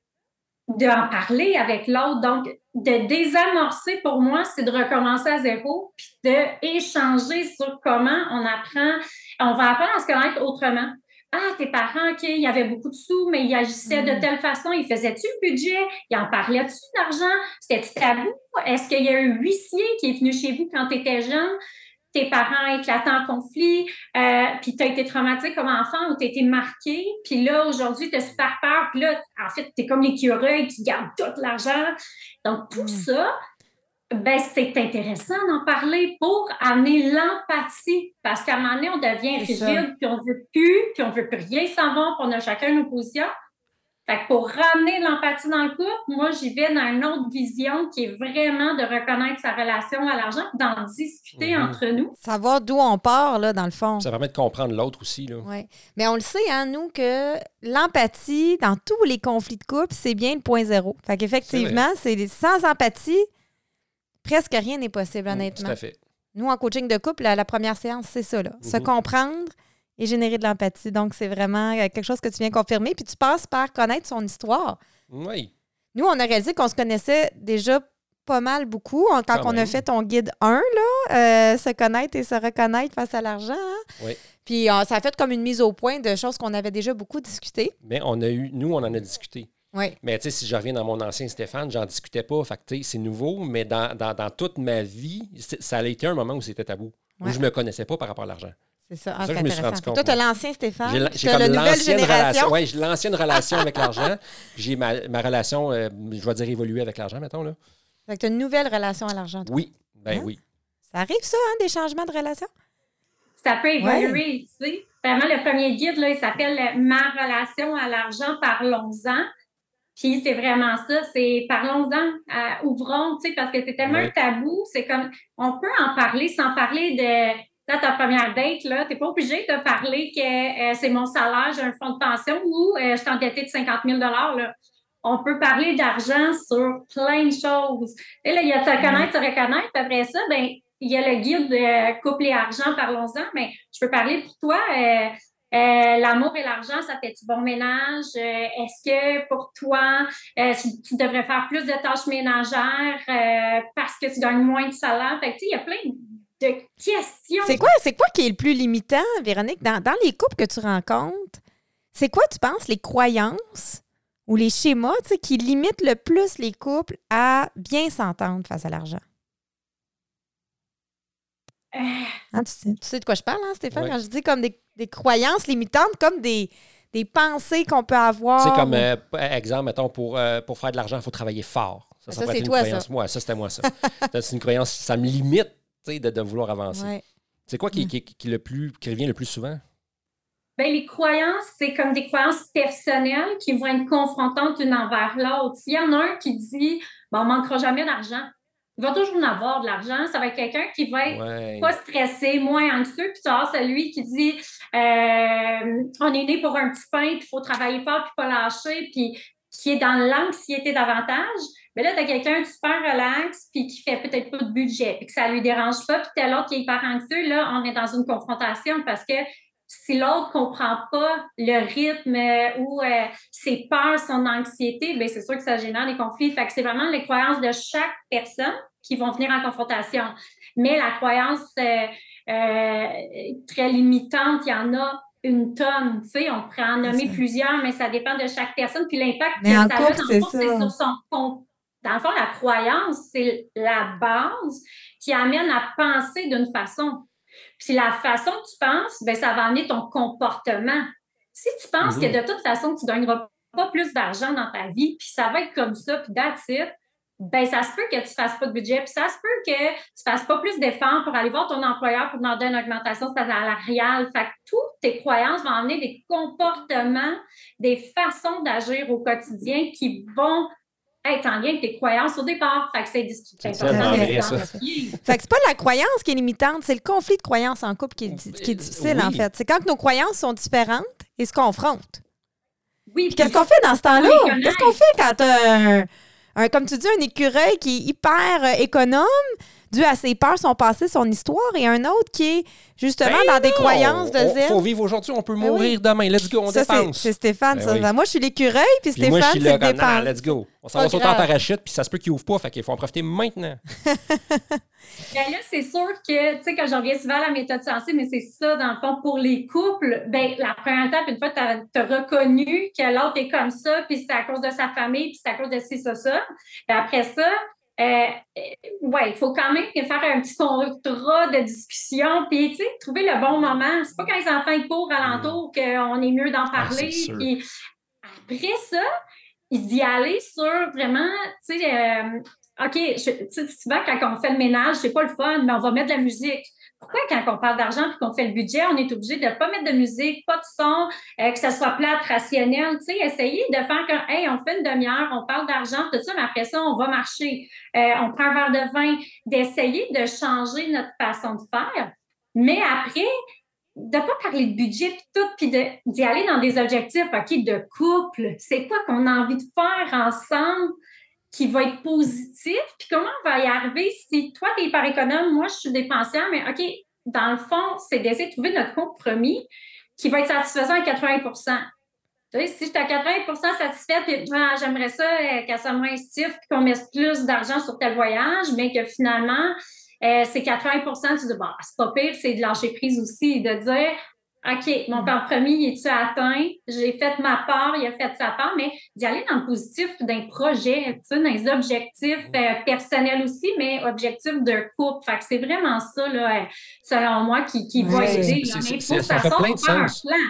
d'en parler avec l'autre. Donc, de désamorcer, pour moi, c'est de recommencer à zéro, puis d'échanger sur comment on apprend, on va apprendre à se connaître autrement. Ah, tes parents, OK, il y avait beaucoup de sous, mais ils agissaient Mm. de telle façon, ils faisaient-tu le budget? Ils en parlaient-tu d'argent? C'était-tu tabou? Est-ce qu'il y a un huissier qui est venu chez vous quand tu étais jeune? tes parents éclatent en conflit, euh, puis tu as été traumatisé comme enfant ou tu as été marqué, puis là, aujourd'hui, tu as super peur, puis là, en fait, tu es comme l'écureuil qui garde tout l'argent. Donc, tout mmh. ça, ben c'est intéressant d'en parler pour amener l'empathie, parce qu'à un moment donné, on devient c'est rigide, ça. Puis on ne veut plus, puis on ne veut plus rien savoir, puis on a chacun nos positions. Fait que pour ramener l'empathie dans le couple, moi, j'y vais dans une autre vision qui est vraiment de reconnaître sa relation à l'argent, d'en discuter mm-hmm. entre nous. Savoir d'où on part, là, dans le fond. Ça permet de comprendre l'autre aussi, là. Oui. Mais on le sait, hein, nous, que l'empathie, dans tous les conflits de couple, c'est bien le point zéro. Fait qu'effectivement, c'est, c'est sans empathie, presque rien n'est possible, honnêtement. Tout à fait. Nous, en coaching de couple, la, la première séance, c'est ça, là. Mm-hmm. Se comprendre et générer de l'empathie. Donc, c'est vraiment quelque chose que tu viens confirmer. Puis tu passes par connaître son histoire. Oui. Nous, on a réalisé qu'on se connaissait déjà pas mal beaucoup. On, quand, quand on a fait ton guide un, là, euh, se connaître et se reconnaître face à l'argent. Hein? Oui. Puis euh, ça a fait comme une mise au point de choses qu'on avait déjà beaucoup discutées. Mais on a eu, nous, on en a discuté. Oui. Mais tu sais, si je reviens dans mon ancien Stéphane, j'en discutais pas. Fait que tu sais, c'est nouveau, mais dans, dans, dans toute ma vie, ça a été un moment où c'était tabou. Ouais. Où je me connaissais pas par rapport à l'argent. C'est ça, ah, c'est ça c'est que je me suis rendu compte. Toi, tu as l'ancien Stéphane, j'ai, tu j'ai as comme la nouvelle génération. Oui, j'ai l'ancienne relation avec l'argent. J'ai ma, ma relation, euh, je vais dire, évoluer avec l'argent, mettons. Là. Fait que tu as une nouvelle relation à l'argent. Toi. Oui, ben hein? oui. Ça arrive, ça, hein, des changements de relation? Ça peut évoluer, ouais. Tu sais. Vraiment, le premier guide, là, il s'appelle « Ma relation à l'argent, parlons-en ». Puis c'est vraiment ça, c'est parlons-en, euh, ouvrons, tu sais, parce que c'est tellement oui. un tabou. C'est comme, on peut en parler sans parler de... Dans ta première date, là, t'es pas obligé de parler que euh, c'est mon salaire, j'ai un fonds de pension ou euh, je suis endettée de cinquante mille dollars. Là. On peut parler d'argent sur plein de choses. Et là, il y a se connaître, se reconnaître. Puis après ça, ben il y a le guide de couple et argent, parlons-en. Mais je peux parler pour toi. Euh, euh, l'amour et l'argent, ça fait-tu bon ménage? Euh, est-ce que pour toi, euh, tu, tu devrais faire plus de tâches ménagères euh, parce que tu gagnes moins de salaire? Fait que, tu sais, il y a plein de de questions. C'est quoi, c'est quoi qui est le plus limitant, Véronique, dans, dans les couples que tu rencontres? C'est quoi, tu penses, les croyances ou les schémas qui limitent le plus les couples à bien s'entendre face à l'argent? Euh... Hein, tu, sais, tu sais de quoi je parle, hein, Stéphane? Oui. Quand je dis comme des, des croyances limitantes, comme des, des pensées qu'on peut avoir. Tu sais, comme, euh, exemple, mettons, pour, euh, pour faire de l'argent, il faut travailler fort. Ça, ça, ça c'est une toi, croyance. ça. Moi, ça, c'était moi, ça. C'est une croyance, ça me limite. De, de vouloir avancer. Ouais. C'est quoi qui, qui, qui, le plus, qui revient le plus souvent? Bien, les croyances, c'est comme des croyances personnelles qui vont être confrontantes l'une envers l'autre. S'il y en a un qui dit bon, on ne manquera jamais d'argent, il va toujours en avoir de l'argent. Ça va être quelqu'un qui va être ouais. pas stressé, moins anxieux. Puis tu as celui qui dit euh, on est né pour un petit pain, puis il faut travailler fort, puis pas lâcher, puis qui est dans l'anxiété davantage. Mais là, tu as quelqu'un de super relax puis qui fait peut-être pas de budget puis que ça lui dérange pas. Puis t'as l'autre qui est hyper anxieux. Là, on est dans une confrontation parce que si l'autre comprend pas le rythme ou euh, ses peurs, son anxiété, bien, c'est sûr que ça génère des conflits. Fait que c'est vraiment les croyances de chaque personne qui vont venir en confrontation. Mais la croyance euh, euh, très limitante, il y en a une tonne, tu sais, on pourrait en nommer plusieurs, mais ça dépend de chaque personne. Puis l'impact mais que ça a, couple, dans le c'est fond, ça. c'est sur son compte. Dans le fond, la croyance, c'est la base qui amène à penser d'une façon. Puis la façon que tu penses, bien, ça va amener ton comportement. Si tu penses mm-hmm. que de toute façon, tu ne gagneras pas plus d'argent dans ta vie, puis ça va être comme ça, puis that's it, bien, ça se peut que tu ne fasses pas de budget, puis ça se peut que tu ne fasses pas plus d'efforts pour aller voir ton employeur pour demander une augmentation salariale. Fait que toutes tes croyances vont amener des comportements, des façons d'agir au quotidien qui vont être en lien avec tes croyances au départ. Fait que c'est discuté. C'est vrai, ça. Fait que c'est pas la croyance qui est limitante, c'est le conflit de croyances en couple qui est, qui est difficile, oui. en fait. C'est quand nos croyances sont différentes et se confrontent. Oui. Puis qu'est-ce qu'on fait dans ce temps-là? Qu'est-ce qu'on fait quand un, un, comme tu dis, un écureuil qui est hyper économe, dû à ses peurs, son passé, son histoire, et un autre qui est justement ben dans non. des croyances de zen. Il faut vivre aujourd'hui, on peut mourir oui. demain. Let's go, on ça, dépense. C'est, c'est Stéphane, ben ça. Oui. Moi, je suis l'écureuil, puis, puis Stéphane, moi, je suis c'est là, le dépense. Non, let's go. On s'en va sauter en parachute, puis ça se peut qu'il ouvre pas, fait qu'il faut en profiter maintenant. Ben là, c'est sûr que, tu sais, quand j'en reviens souvent à la méthode sensée, mais c'est ça, dans le fond, pour les couples, ben la première étape, une fois que tu as reconnu que l'autre est comme ça, puis c'est à cause de sa famille, puis c'est à cause de ci, ça, ça, ben après ça, euh, ouais, il faut quand même faire un petit contrat de discussion, puis, tu sais, trouver le bon moment. C'est pas quand les enfants ils courent alentour qu'on est mieux d'en parler. Ah, puis après ça, d'y aller sur vraiment, tu sais, euh, OK, je, tu sais, souvent, quand on fait le ménage, c'est pas le fun, mais on va mettre de la musique. Pourquoi, quand on parle d'argent et qu'on fait le budget, on est obligé de ne pas mettre de musique, pas de son, euh, que ça soit plate, rationnel? Tu sais, essayer de faire comme, hey, on fait une demi-heure, on parle d'argent, tout ça, mais après ça, on va marcher. Euh, on prend un verre de vin. D'essayer de changer notre façon de faire. Mais après, de ne pas parler de budget puis tout, puis de, d'y aller dans des objectifs, OK, de couple. C'est quoi qu'on a envie de faire ensemble qui va être positif, puis comment on va y arriver si toi, tu es hyper économe, moi, je suis dépensière, mais OK, dans le fond, c'est d'essayer de trouver notre compromis qui va être satisfaisant à quatre-vingts pour cent. Tu sais, si je suis à quatre-vingts pour cent satisfaite, puis ah, j'aimerais ça euh, qu'elle soit moins stiff, puis qu'on mette plus d'argent sur tel voyage, mais que finalement, euh, c'est quatre-vingts pour cent, tu dis, bon, c'est pas pire, c'est de lâcher prise aussi, de dire, OK, mon compromis, il est-tu atteint? J'ai fait ma part, il a fait sa part, mais d'y aller dans le positif d'un projet, tu sais, dans les objectifs euh, personnels aussi, mais objectifs de couple. Fait que c'est vraiment ça, là, selon moi, qui, qui va Ouais. aider. C'est- Là. c'est- Mais il faut que ça ça fait sorte plein pour de faire un sens. plan.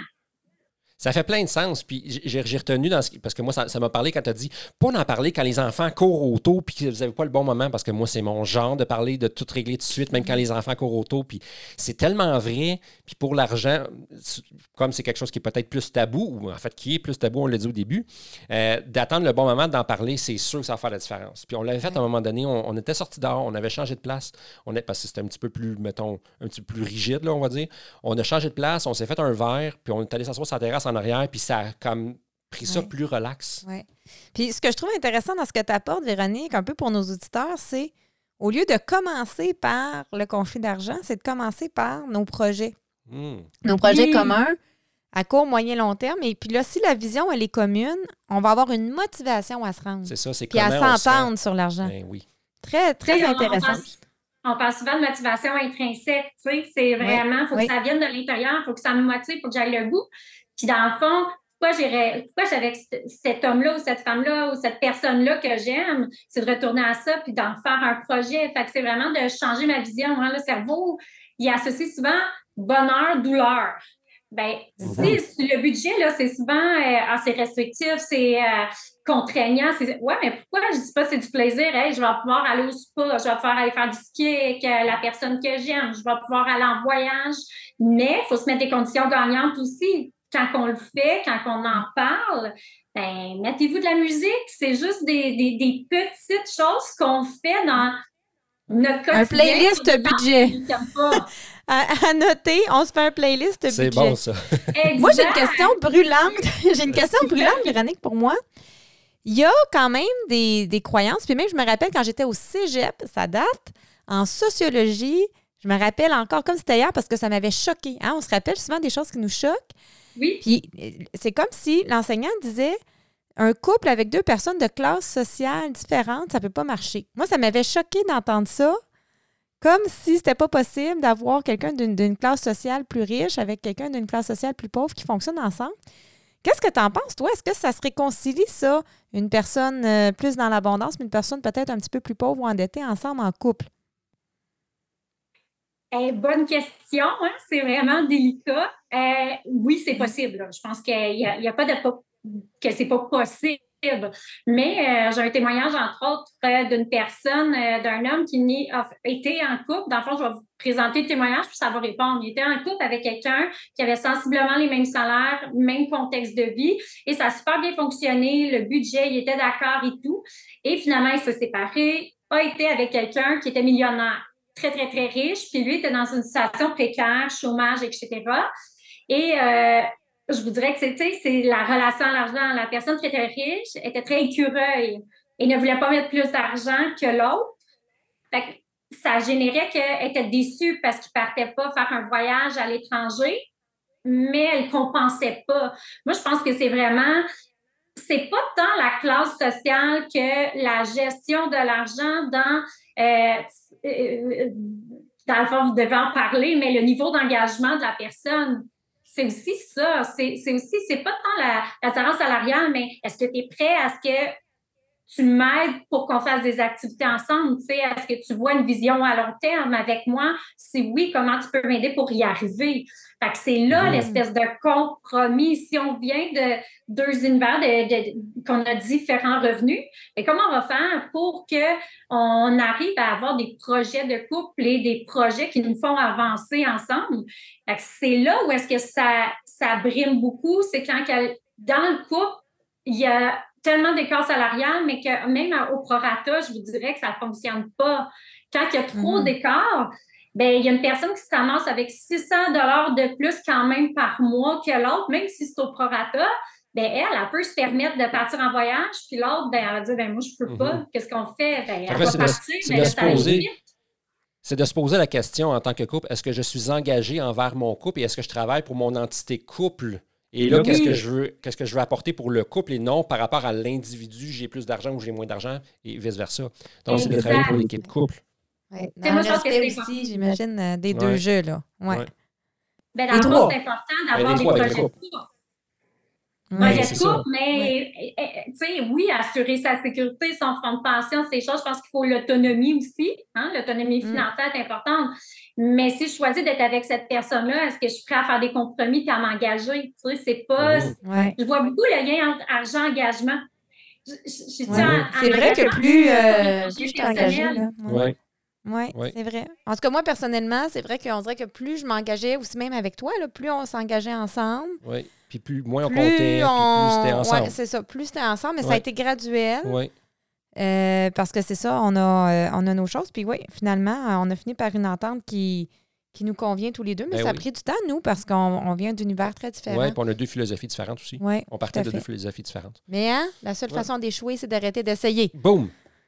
Ça fait plein de sens. Puis j'ai, j'ai retenu dans ce qui- parce que moi, ça, ça m'a parlé quand tu as dit pas d'en parler quand les enfants courent auto puis que vous n'avez pas le bon moment, parce que moi, c'est mon genre de parler de tout régler tout de suite, même quand les enfants courent auto. Puis c'est tellement vrai. Puis pour l'argent, comme c'est quelque chose qui est peut-être plus tabou, ou en fait qui est plus tabou, on l'a dit au début, euh, d'attendre le bon moment d'en parler, c'est sûr que ça va faire la différence. Puis on l'avait fait à un moment donné, on, on était sortis dehors, on avait changé de place. On est, parce que c'était un petit peu plus, mettons, un petit peu plus rigide, là, on va dire. On a changé de place, on s'est fait un verre, puis on est allé s'asseoir sur la terrasse en arrière, puis ça a comme pris ça Ouais. plus relax. Oui. Puis ce que je trouve intéressant dans ce que tu apportes, Véronique, un peu pour nos auditeurs, c'est au lieu de commencer par le conflit d'argent, c'est de commencer par nos projets. Hmm. Nos projets Oui. communs à court, moyen, long terme. Et puis là, si la vision, elle est commune, on va avoir une motivation à se rendre. C'est ça, c'est Puis à comment on se s'entendre rend. sur l'argent. Ben oui. Très, très Tu sais, on- intéressant. On passe, on parle souvent de motivation intrinsèque. Tu sais, c'est vraiment, il faut oui. que ça vienne de l'intérieur, il faut que ça me motive, il faut que j'aille le goût. Puis dans le fond, pourquoi j'irais, pourquoi j'avais cet homme-là ou cette femme-là ou cette personne-là que j'aime, c'est de retourner à ça puis d'en faire un projet. Fait que c'est vraiment de changer ma vision. Hein. Le cerveau, il associe souvent bonheur, douleur. Ben, si, si le budget, là, c'est souvent euh, assez restrictif, c'est euh, contraignant. C'est... Ouais, mais pourquoi je dis pas c'est du plaisir? Hey, je vais pouvoir aller au spa, je vais pouvoir aller faire du ski avec euh, la personne que j'aime, je vais pouvoir aller en voyage. Mais il faut se mettre des conditions gagnantes aussi. Quand on le fait, quand on en parle, ben, mettez-vous de la musique. C'est juste des, des, des petites choses qu'on fait dans notre quotidien. Un playlist budget. Pas. À, à noter, on se fait un playlist budget. C'est bon, ça. Exact. Moi, j'ai une question brûlante. j'ai une question brûlante, Véronique, pour moi. Il y a quand même des, des croyances. Puis même, je me rappelle quand j'étais au cégep, ça date, en sociologie, je me rappelle encore comme c'était hier parce que ça m'avait choquée. Hein? On se rappelle souvent des choses qui nous choquent. Oui. Puis c'est comme si l'enseignant disait un couple avec deux personnes de classe sociale différentes, ça ne peut pas marcher. Moi, ça m'avait choquée d'entendre ça, comme si c'était pas possible d'avoir quelqu'un d'une, d'une classe sociale plus riche avec quelqu'un d'une classe sociale plus pauvre qui fonctionnent ensemble. Qu'est-ce que tu en penses, toi? Est-ce que ça se réconcilie, ça, une personne euh, plus dans l'abondance, mais une personne peut-être un petit peu plus pauvre ou endettée ensemble en couple? Eh, bonne question, hein? C'est vraiment délicat. Euh, oui, c'est possible. Là. Je pense qu'il n'y a, il y a pas de que c'est pas possible. Mais euh, j'ai un témoignage, entre autres, euh, d'une personne, euh, d'un homme qui ni, a été en couple. Dans le fond, je vais vous présenter le témoignage, puis ça va répondre. Il était en couple avec quelqu'un qui avait sensiblement les mêmes salaires, même contexte de vie, et ça a super bien fonctionné. Le budget, il était d'accord et tout. Et finalement, il s'est séparé, a été avec quelqu'un qui était millionnaire, très, très, très riche, puis lui était dans une situation précaire, chômage, et cetera. Et euh, je vous dirais que c'est, c'est la relation à l'argent. La personne qui était riche était très écureuil et ne voulait pas mettre plus d'argent que l'autre. Fait que ça générait qu'elle était déçue parce qu'il ne partait pas faire un voyage à l'étranger, mais elle ne compensait pas. Moi, je pense que c'est vraiment... C'est pas tant la classe sociale que la gestion de l'argent dans... Euh, euh, dans le fond, vous devez en parler, mais le niveau d'engagement de la personne... C'est aussi ça. C'est, c'est aussi, c'est pas tant la, la différence salariale, mais est-ce que tu es prêt à ce que tu m'aides pour qu'on fasse des activités ensemble? Tu sais, est-ce que tu vois une vision à long terme avec moi? Si oui, comment tu peux m'aider pour y arriver? Fait que c'est là mmh. l'espèce de compromis. Si on vient de deux univers, de, de, qu'on a différents revenus, mais comment on va faire pour qu'on arrive à avoir des projets de couple et des projets qui nous font avancer ensemble? Fait que c'est là où est-ce que ça, ça brime beaucoup. C'est quand dans le couple, il y a tellement d'écart salarial, mais que même au prorata, je vous dirais que ça ne fonctionne pas. Quand il y a trop mmh. d'écart, bien, il y a une personne qui se ramasse avec six cents dollars de plus quand même par mois que l'autre, même si c'est au prorata, bien, elle, elle peut se permettre de partir en voyage, puis l'autre, bien, elle va dire, bien, moi, je ne peux pas. Mmh. Qu'est-ce qu'on fait? Bien, elle va c'est partir, de, mais là, ça va vite. C'est de se poser la question en tant que couple, est-ce que je suis engagé envers mon couple et est-ce que je travaille pour mon entité couple? Et là, oui. qu'est-ce que je veux, qu'est-ce que je veux apporter pour le couple et non par rapport à l'individu, j'ai plus d'argent ou j'ai moins d'argent et vice-versa. Donc, exact. C'est de travailler pour l'équipe couple. Ouais. Dans moi, le respect aussi, j'imagine, euh, des ouais. deux jeux, là. Ouais. ouais. Ben, dans le fond, c'est important d'avoir des projets de couple. Projet de couple, mais ouais. tu sais, oui, assurer sa sécurité, son fonds de pension, ces choses, je pense qu'il faut l'autonomie aussi. Hein? L'autonomie financière mm. est importante. Mais si je choisis d'être avec cette personne-là, est-ce que je suis prêt à faire des compromis et à m'engager? Tu sais, c'est pas... Mm. Ouais. Je vois beaucoup le lien entre argent-engagement. Je, je, je ouais. à, c'est à vrai que plus, euh, plus je suis engagée, là. Ouais. Oui, ouais. c'est vrai. En tout cas, moi, personnellement, c'est vrai qu'on dirait que plus je m'engageais, aussi même avec toi, là, plus on s'engageait ensemble. Oui, puis plus, moins on plus comptait, on... puis plus c'était ensemble. Oui, c'est ça. Plus c'était ensemble, mais ouais. ça a été graduel. Oui. Euh, parce que c'est ça, on a, euh, on a nos choses. Puis oui, finalement, on a fini par une entente qui, qui nous convient tous les deux. Mais ben ça oui. a pris du temps, nous, parce qu'on on vient d'univers très différents. Oui, puis on a deux philosophies différentes aussi. Ouais, on partait de deux philosophies différentes. Mais hein, la seule ouais. façon d'échouer, c'est d'arrêter d'essayer. Boum!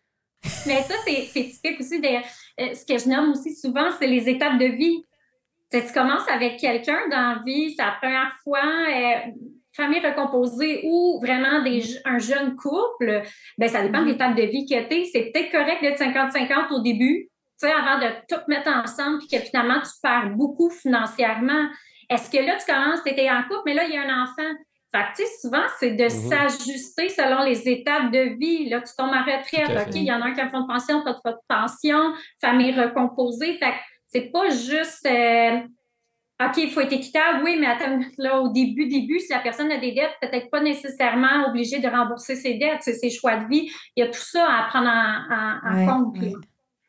Mais ça, c'est, c'est typique aussi. De, euh, ce que je nomme aussi souvent, c'est les étapes de vie. Tu sais, tu commences avec quelqu'un dans la vie, c'est la première fois, euh, famille recomposée ou vraiment des, un jeune couple, bien, ça dépend mm-hmm. de l'étape de vie que tu es. C'est peut-être correct d'être cinquante cinquante au début, tu sais, avant de tout mettre ensemble puis que finalement, tu perds beaucoup financièrement. Est-ce que là, tu commences, tu étais en couple, mais là, il y a un enfant. Fait que, tu sais, souvent, c'est de mm-hmm. s'ajuster selon les étapes de vie. Là, tu tombes en retraite, OK, il y en a un qui a un fonds de pension, pas de fonds de pension, famille recomposée. Fait que c'est pas juste, euh, OK, il faut être équitable, oui, mais attends, là, au début, début, si la personne a des dettes, peut-être pas nécessairement obligée de rembourser ses dettes, c'est ses choix de vie. Il y a tout ça à prendre en, en, en ouais, compte. Ouais.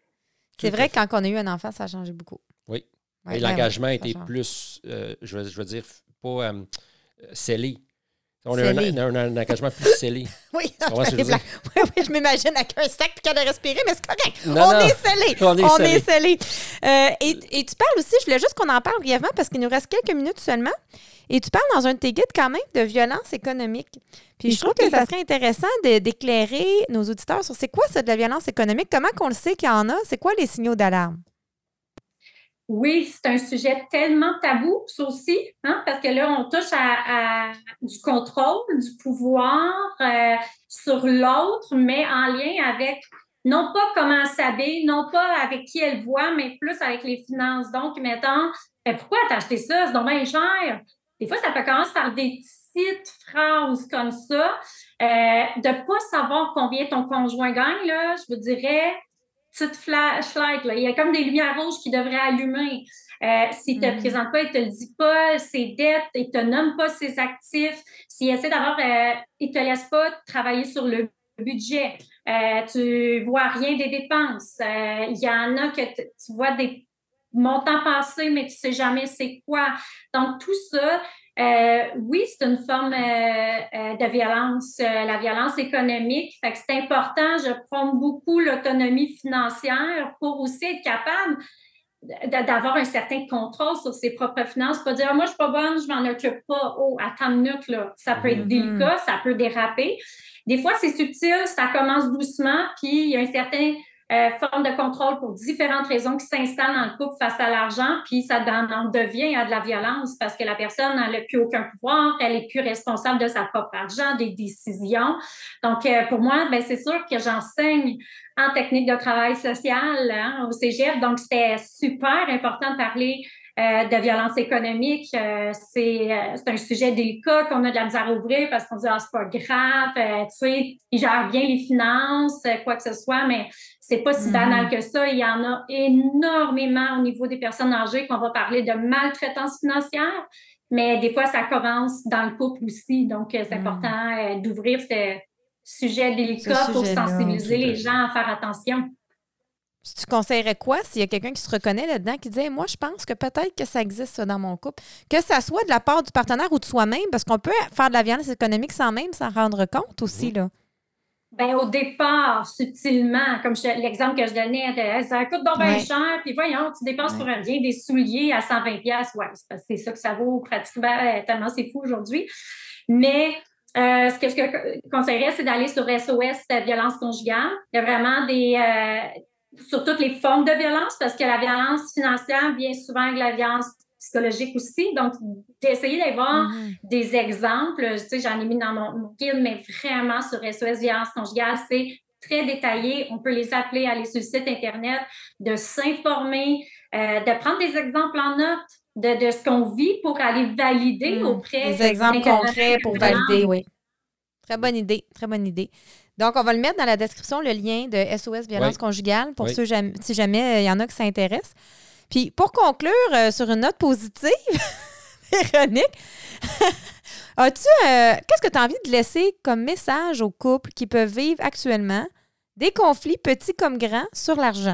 C'est vrai que quand on a eu un enfant, ça a changé beaucoup. Oui. Ouais, Et l'engagement était plus, euh, je, veux, je veux dire, pas euh, scellé. On a un, un, un, un engagement plus scellé. Oui, non, je, oui, oui, je m'imagine avec un sac puis qu'elle a respiré, mais c'est correct. Non, on, non. Est scellé. on est on scellé. est scellé. Euh, et, et tu parles aussi, je voulais juste qu'on en parle brièvement parce qu'il nous reste quelques minutes seulement. Et tu parles dans un de tes guides quand même de violence économique. Puis je trouve que ça serait intéressant de, d'éclairer nos auditeurs sur c'est quoi ça de la violence économique, comment qu'on le sait qu'il y en a, c'est quoi les signaux d'alarme? Oui, c'est un sujet tellement tabou, ça aussi, hein, parce que là, on touche à, à du contrôle, du pouvoir euh, sur l'autre, mais en lien avec, non pas comment elle s'habille, non pas avec qui elle voit, mais plus avec les finances. Donc, mettons, ben, pourquoi t'as acheté ça? C'est donc bien cher. Des fois, ça peut commencer par des petites phrases comme ça. Euh, de ne pas savoir combien ton conjoint gagne, là, je vous dirais... petite flashlight, là. Il y a comme des lumières rouges qui devraient allumer. Euh, s'il ne te mm-hmm. présente pas, il ne te le dit pas, ses dettes, il ne te nomme pas ses actifs. S'il essaie d'avoir, euh, il ne te laisse pas travailler sur le budget. Euh, tu ne vois rien des dépenses. Euh, il y en a que t- tu vois des montants passés, mais tu ne sais jamais c'est quoi. Donc, tout ça, Euh, oui, c'est une forme euh, euh, de violence, euh, la violence économique. Fait que c'est important, je prône beaucoup l'autonomie financière pour aussi être capable de, d'avoir un certain contrôle sur ses propres finances. Pas dire, ah, moi, je suis pas bonne, je m'en occupe pas. Oh, attends une minute, là. Ça peut être mm-hmm. délicat, ça peut déraper. Des fois, c'est subtil, ça commence doucement, puis il y a un certain... Euh, forme de contrôle pour différentes raisons qui s'installent dans le couple face à l'argent, puis ça en devient à de la violence parce que la personne n'a plus aucun pouvoir, elle n'est plus responsable de sa propre argent, des décisions. Donc, euh, pour moi, ben, c'est sûr que j'enseigne en technique de travail social hein, au cégep, donc c'était super important de parler euh, de violence économique. Euh, c'est, euh, c'est un sujet délicat qu'on a de la misère à ouvrir parce qu'on dit « Ah, c'est pas grave, euh, tu sais, ils gèrent bien les finances, euh, quoi que ce soit », mais c'est pas si banal que ça. Il y en a énormément au niveau des personnes âgées qu'on va parler de maltraitance financière, mais des fois, ça commence dans le couple aussi. Donc, c'est mmh. important euh, d'ouvrir ce sujet délicat ce pour sensibiliser les gens à faire attention. Tu conseillerais quoi s'il y a quelqu'un qui se reconnaît là-dedans, qui dit hey, « Moi, je pense que peut-être que ça existe ça, dans mon couple. » Que ça soit de la part du partenaire ou de soi-même, parce qu'on peut faire de la violence économique sans même s'en rendre compte aussi, là. Bien, au départ, subtilement, comme je, l'exemple que je donnais, de, ça coûte donc bien ouais. cher, puis voyons, tu dépenses ouais. pour rien des souliers à cent vingt dollars. Ouais, c'est, parce que c'est ça que ça vaut pratiquement, tellement c'est fou aujourd'hui. Mais euh, ce que je conseillerais, c'est d'aller sur S O S Violence conjugale. Il y a vraiment des... Euh, sur toutes les formes de violence, parce que la violence financière vient souvent avec la violence psychologique aussi. Donc, d'essayer d'avoir mm-hmm. des exemples, tu sais, j'en ai mis dans mon, mon guide, mais vraiment sur S O S Violence conjugale, c'est très détaillé. On peut les appeler, aller sur le site Internet, de s'informer, euh, de prendre des exemples en note de, de ce qu'on vit pour aller valider mm. auprès... Des exemples concrets pour valider, oui. Très bonne idée, très bonne idée. Donc, on va le mettre dans la description, le lien de S O S Violence oui. conjugale, pour oui. ceux si jamais il y en a qui s'intéressent. Puis, pour conclure euh, sur une note positive, Véronique, as-tu, euh, qu'est-ce que tu as envie de laisser comme message aux couples qui peuvent vivre actuellement des conflits petits comme grands sur l'argent?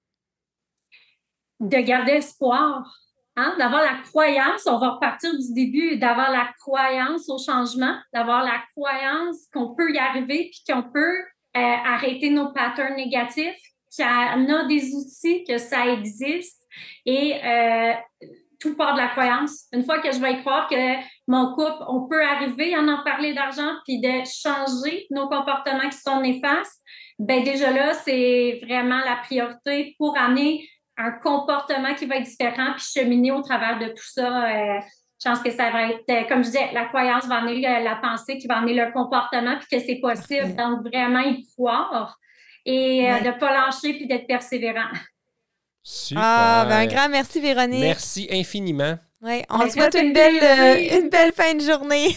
De garder espoir. Hein? D'avoir la croyance, on va repartir du début, d'avoir la croyance au changement, d'avoir la croyance qu'on peut y arriver puis qu'on peut euh, arrêter nos patterns négatifs, qu'il y a des outils, que ça existe et euh, tout part de la croyance. Une fois que je vais y croire que mon couple, on peut arriver à en parler d'argent puis de changer nos comportements qui sont néfastes, bien déjà là, c'est vraiment la priorité pour amener un comportement qui va être différent puis cheminer au travers de tout ça. Euh, je pense que ça va être, euh, comme je disais, la croyance va amener le, la pensée qui va amener le comportement puis que c'est possible. Okay. Donc, vraiment y croire et euh, ouais. de ne pas lâcher puis d'être persévérant. Super. Ah, ben un grand merci, Véronique. Merci infiniment. Oui, on te souhaite une belle, euh, une belle fin de journée.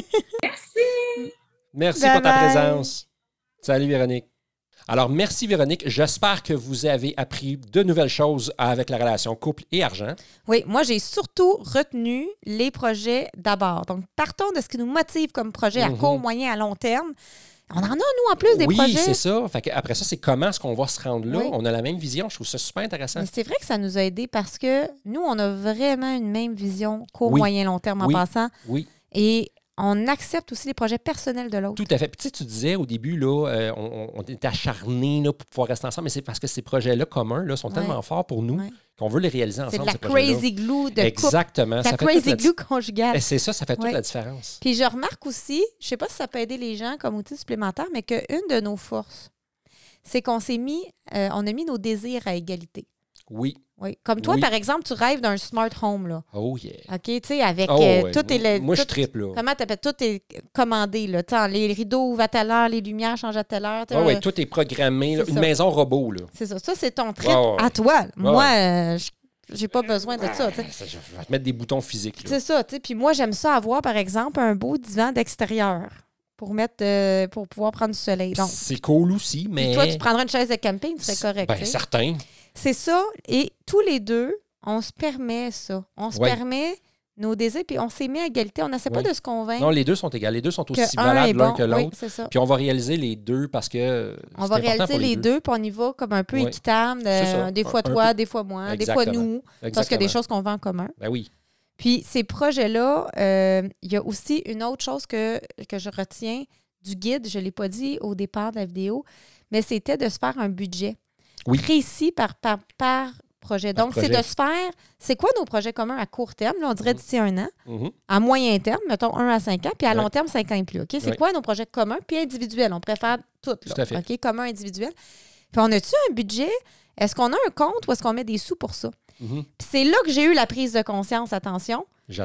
Merci. Merci bye pour ta bye. Présence. Salut, Véronique. Alors, merci Véronique. J'espère que vous avez appris de nouvelles choses avec la relation couple et argent. Oui, moi, j'ai surtout retenu les projets d'abord. Donc, partons de ce qui nous motive comme projet à mm-hmm. court, moyen, à long terme. On en a, nous, en plus, des oui, projets. Oui, c'est ça. Fait que après ça, c'est comment est-ce qu'on va se rendre là. Oui. On a la même vision. Je trouve ça super intéressant. Mais c'est vrai que ça nous a aidés parce que nous, on a vraiment une même vision court, oui. moyen, long terme en oui. passant. Oui. Et on accepte aussi les projets personnels de l'autre. Tout à fait. Puis tu sais, tu disais au début, là, euh, on, on était acharnés là, pour pouvoir rester ensemble, mais c'est parce que ces projets-là communs là, sont ouais. tellement forts pour nous ouais. qu'on veut les réaliser ensemble. C'est de la crazy glue de Exactement. couple. La crazy glue conjugale. Et c'est ça, ça fait toute ouais. la différence. Puis je remarque aussi, je ne sais pas si ça peut aider les gens comme outil supplémentaire, mais qu'une de nos forces, c'est qu'on s'est mis, euh, on a mis nos désirs à égalité. Oui. Oui. Comme toi, oui. par exemple, tu rêves d'un smart home, là. Oh yeah. OK, tu sais, avec oh, euh, ouais. tout est le. Moi, tout, je triple, là. Comment t'appelles? Tout est commandé, là. T'sais, les rideaux ouvrent à telle heure, les lumières changent à telle heure. Oh, oui, tout est programmé. Là. Une maison robot, là. C'est ça. Ça, c'est ton trip oh, à toi. Oh, moi, euh, j'ai pas besoin de ça, tu sais. Je vais te mettre des boutons physiques, là. C'est ça, tu sais. Puis moi, j'aime ça avoir, par exemple, un beau divan d'extérieur pour mettre euh, pour pouvoir prendre du soleil. Donc, c'est cool aussi, mais... Puis toi, tu prendrais une chaise de camping, c'est correct. Bien, certain. C'est ça. Et tous les deux, on se permet ça. On se ouais. permet nos désirs, puis on s'est mis à égalité. On n'essaie ouais. pas de se convaincre. Non, les deux sont égaux. Les deux sont aussi que valables l'un bon. que l'autre. Oui, c'est ça. Puis on va réaliser les deux parce que on va réaliser les, les deux, puis on y va comme un peu ouais. équitable. De, des fois un, toi, un des fois moi, Exactement. des fois nous. Exactement. Parce qu'il y a des choses qu'on vend en commun. Ben oui. Puis ces projets-là, euh, il y a aussi une autre chose que, que je retiens du guide. Je ne l'ai pas dit au départ de la vidéo, mais c'était de se faire un budget oui. précis par, par, par projet. Donc, projet. c'est de se faire, c'est quoi nos projets communs à court terme? Là, on dirait d'ici un an. Mm-hmm. À moyen terme, mettons un à cinq ans, puis à ouais. long terme, cinq ans et plus. Okay? C'est ouais. quoi nos projets communs? Puis individuels. On préfère tout. Là, tout à fait. Okay? Commun, individuel. Puis on a-tu un budget? Est-ce qu'on a un compte ou est-ce qu'on met des sous pour ça? Mm-hmm. Puis c'est là que j'ai eu la prise de conscience, attention. J'attends.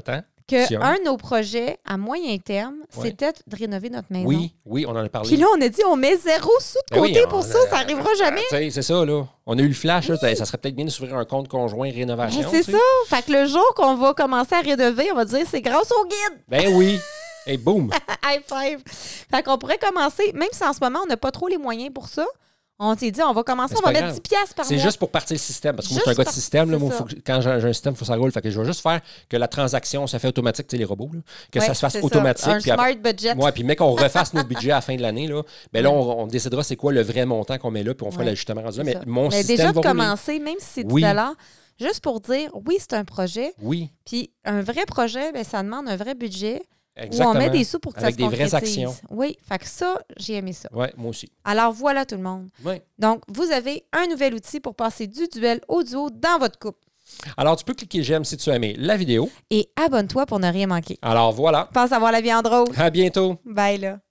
que un de nos projets à moyen terme, Ouais. c'était de rénover notre maison. Oui, oui, on en a parlé. Puis là, on a dit, on met zéro sous de Ben côté oui, on- pour ça, ça n'arrivera jamais. Tu sais, c'est ça, là. On a eu le flash, là, ça serait peut-être bien de s'ouvrir un compte conjoint rénovation. Ben, c'est tu sais. ça. Fait que le jour qu'on va commencer à rénover, on va dire, c'est grâce au guide. Ben oui. Et boum. High five. Fait qu'on pourrait commencer, même si en ce moment, on n'a pas trop les moyens pour ça, on s'est dit, on va commencer, Mais on va c'est pas mettre grave. dix piastres par mois. C'est juste pour partir le système. Parce que moi, Juste je suis un gars de par- système. Là, c'est moi, ça. faut que- quand j'ai j'ai un système, il faut que ça roule. Fait que je vais juste faire que la transaction, ça fait automatique, tu sais, les robots, là, que Ouais, ça se fasse c'est automatique. Ça. Un puis après- smart budget. Ouais, puis, mais qu'on refasse notre budget à la fin de l'année, là, ben là, on, on décidera c'est quoi le vrai montant qu'on met là, puis on fera Ouais, l'ajustement rendu là. c'est Mais ça. mon Mais système déjà va de rouler. commencer, même si c'est dix Oui. dollars, juste pour dire, oui, c'est un projet. Oui, Puis un vrai projet, ben, ça demande un vrai budget exactement. où on met des sous pour que Avec ça se des vraies concrétise. actions. Oui, fait que ça, j'ai aimé ça. Ouais, moi aussi. Alors voilà tout le monde. Ouais. Donc, vous avez un nouvel outil pour passer du duel au duo dans votre couple. Alors, tu peux cliquer j'aime si tu as aimé la vidéo. Et abonne-toi pour ne rien manquer. Alors, voilà. Pense avoir la vie en drôle. À bientôt. Bye là.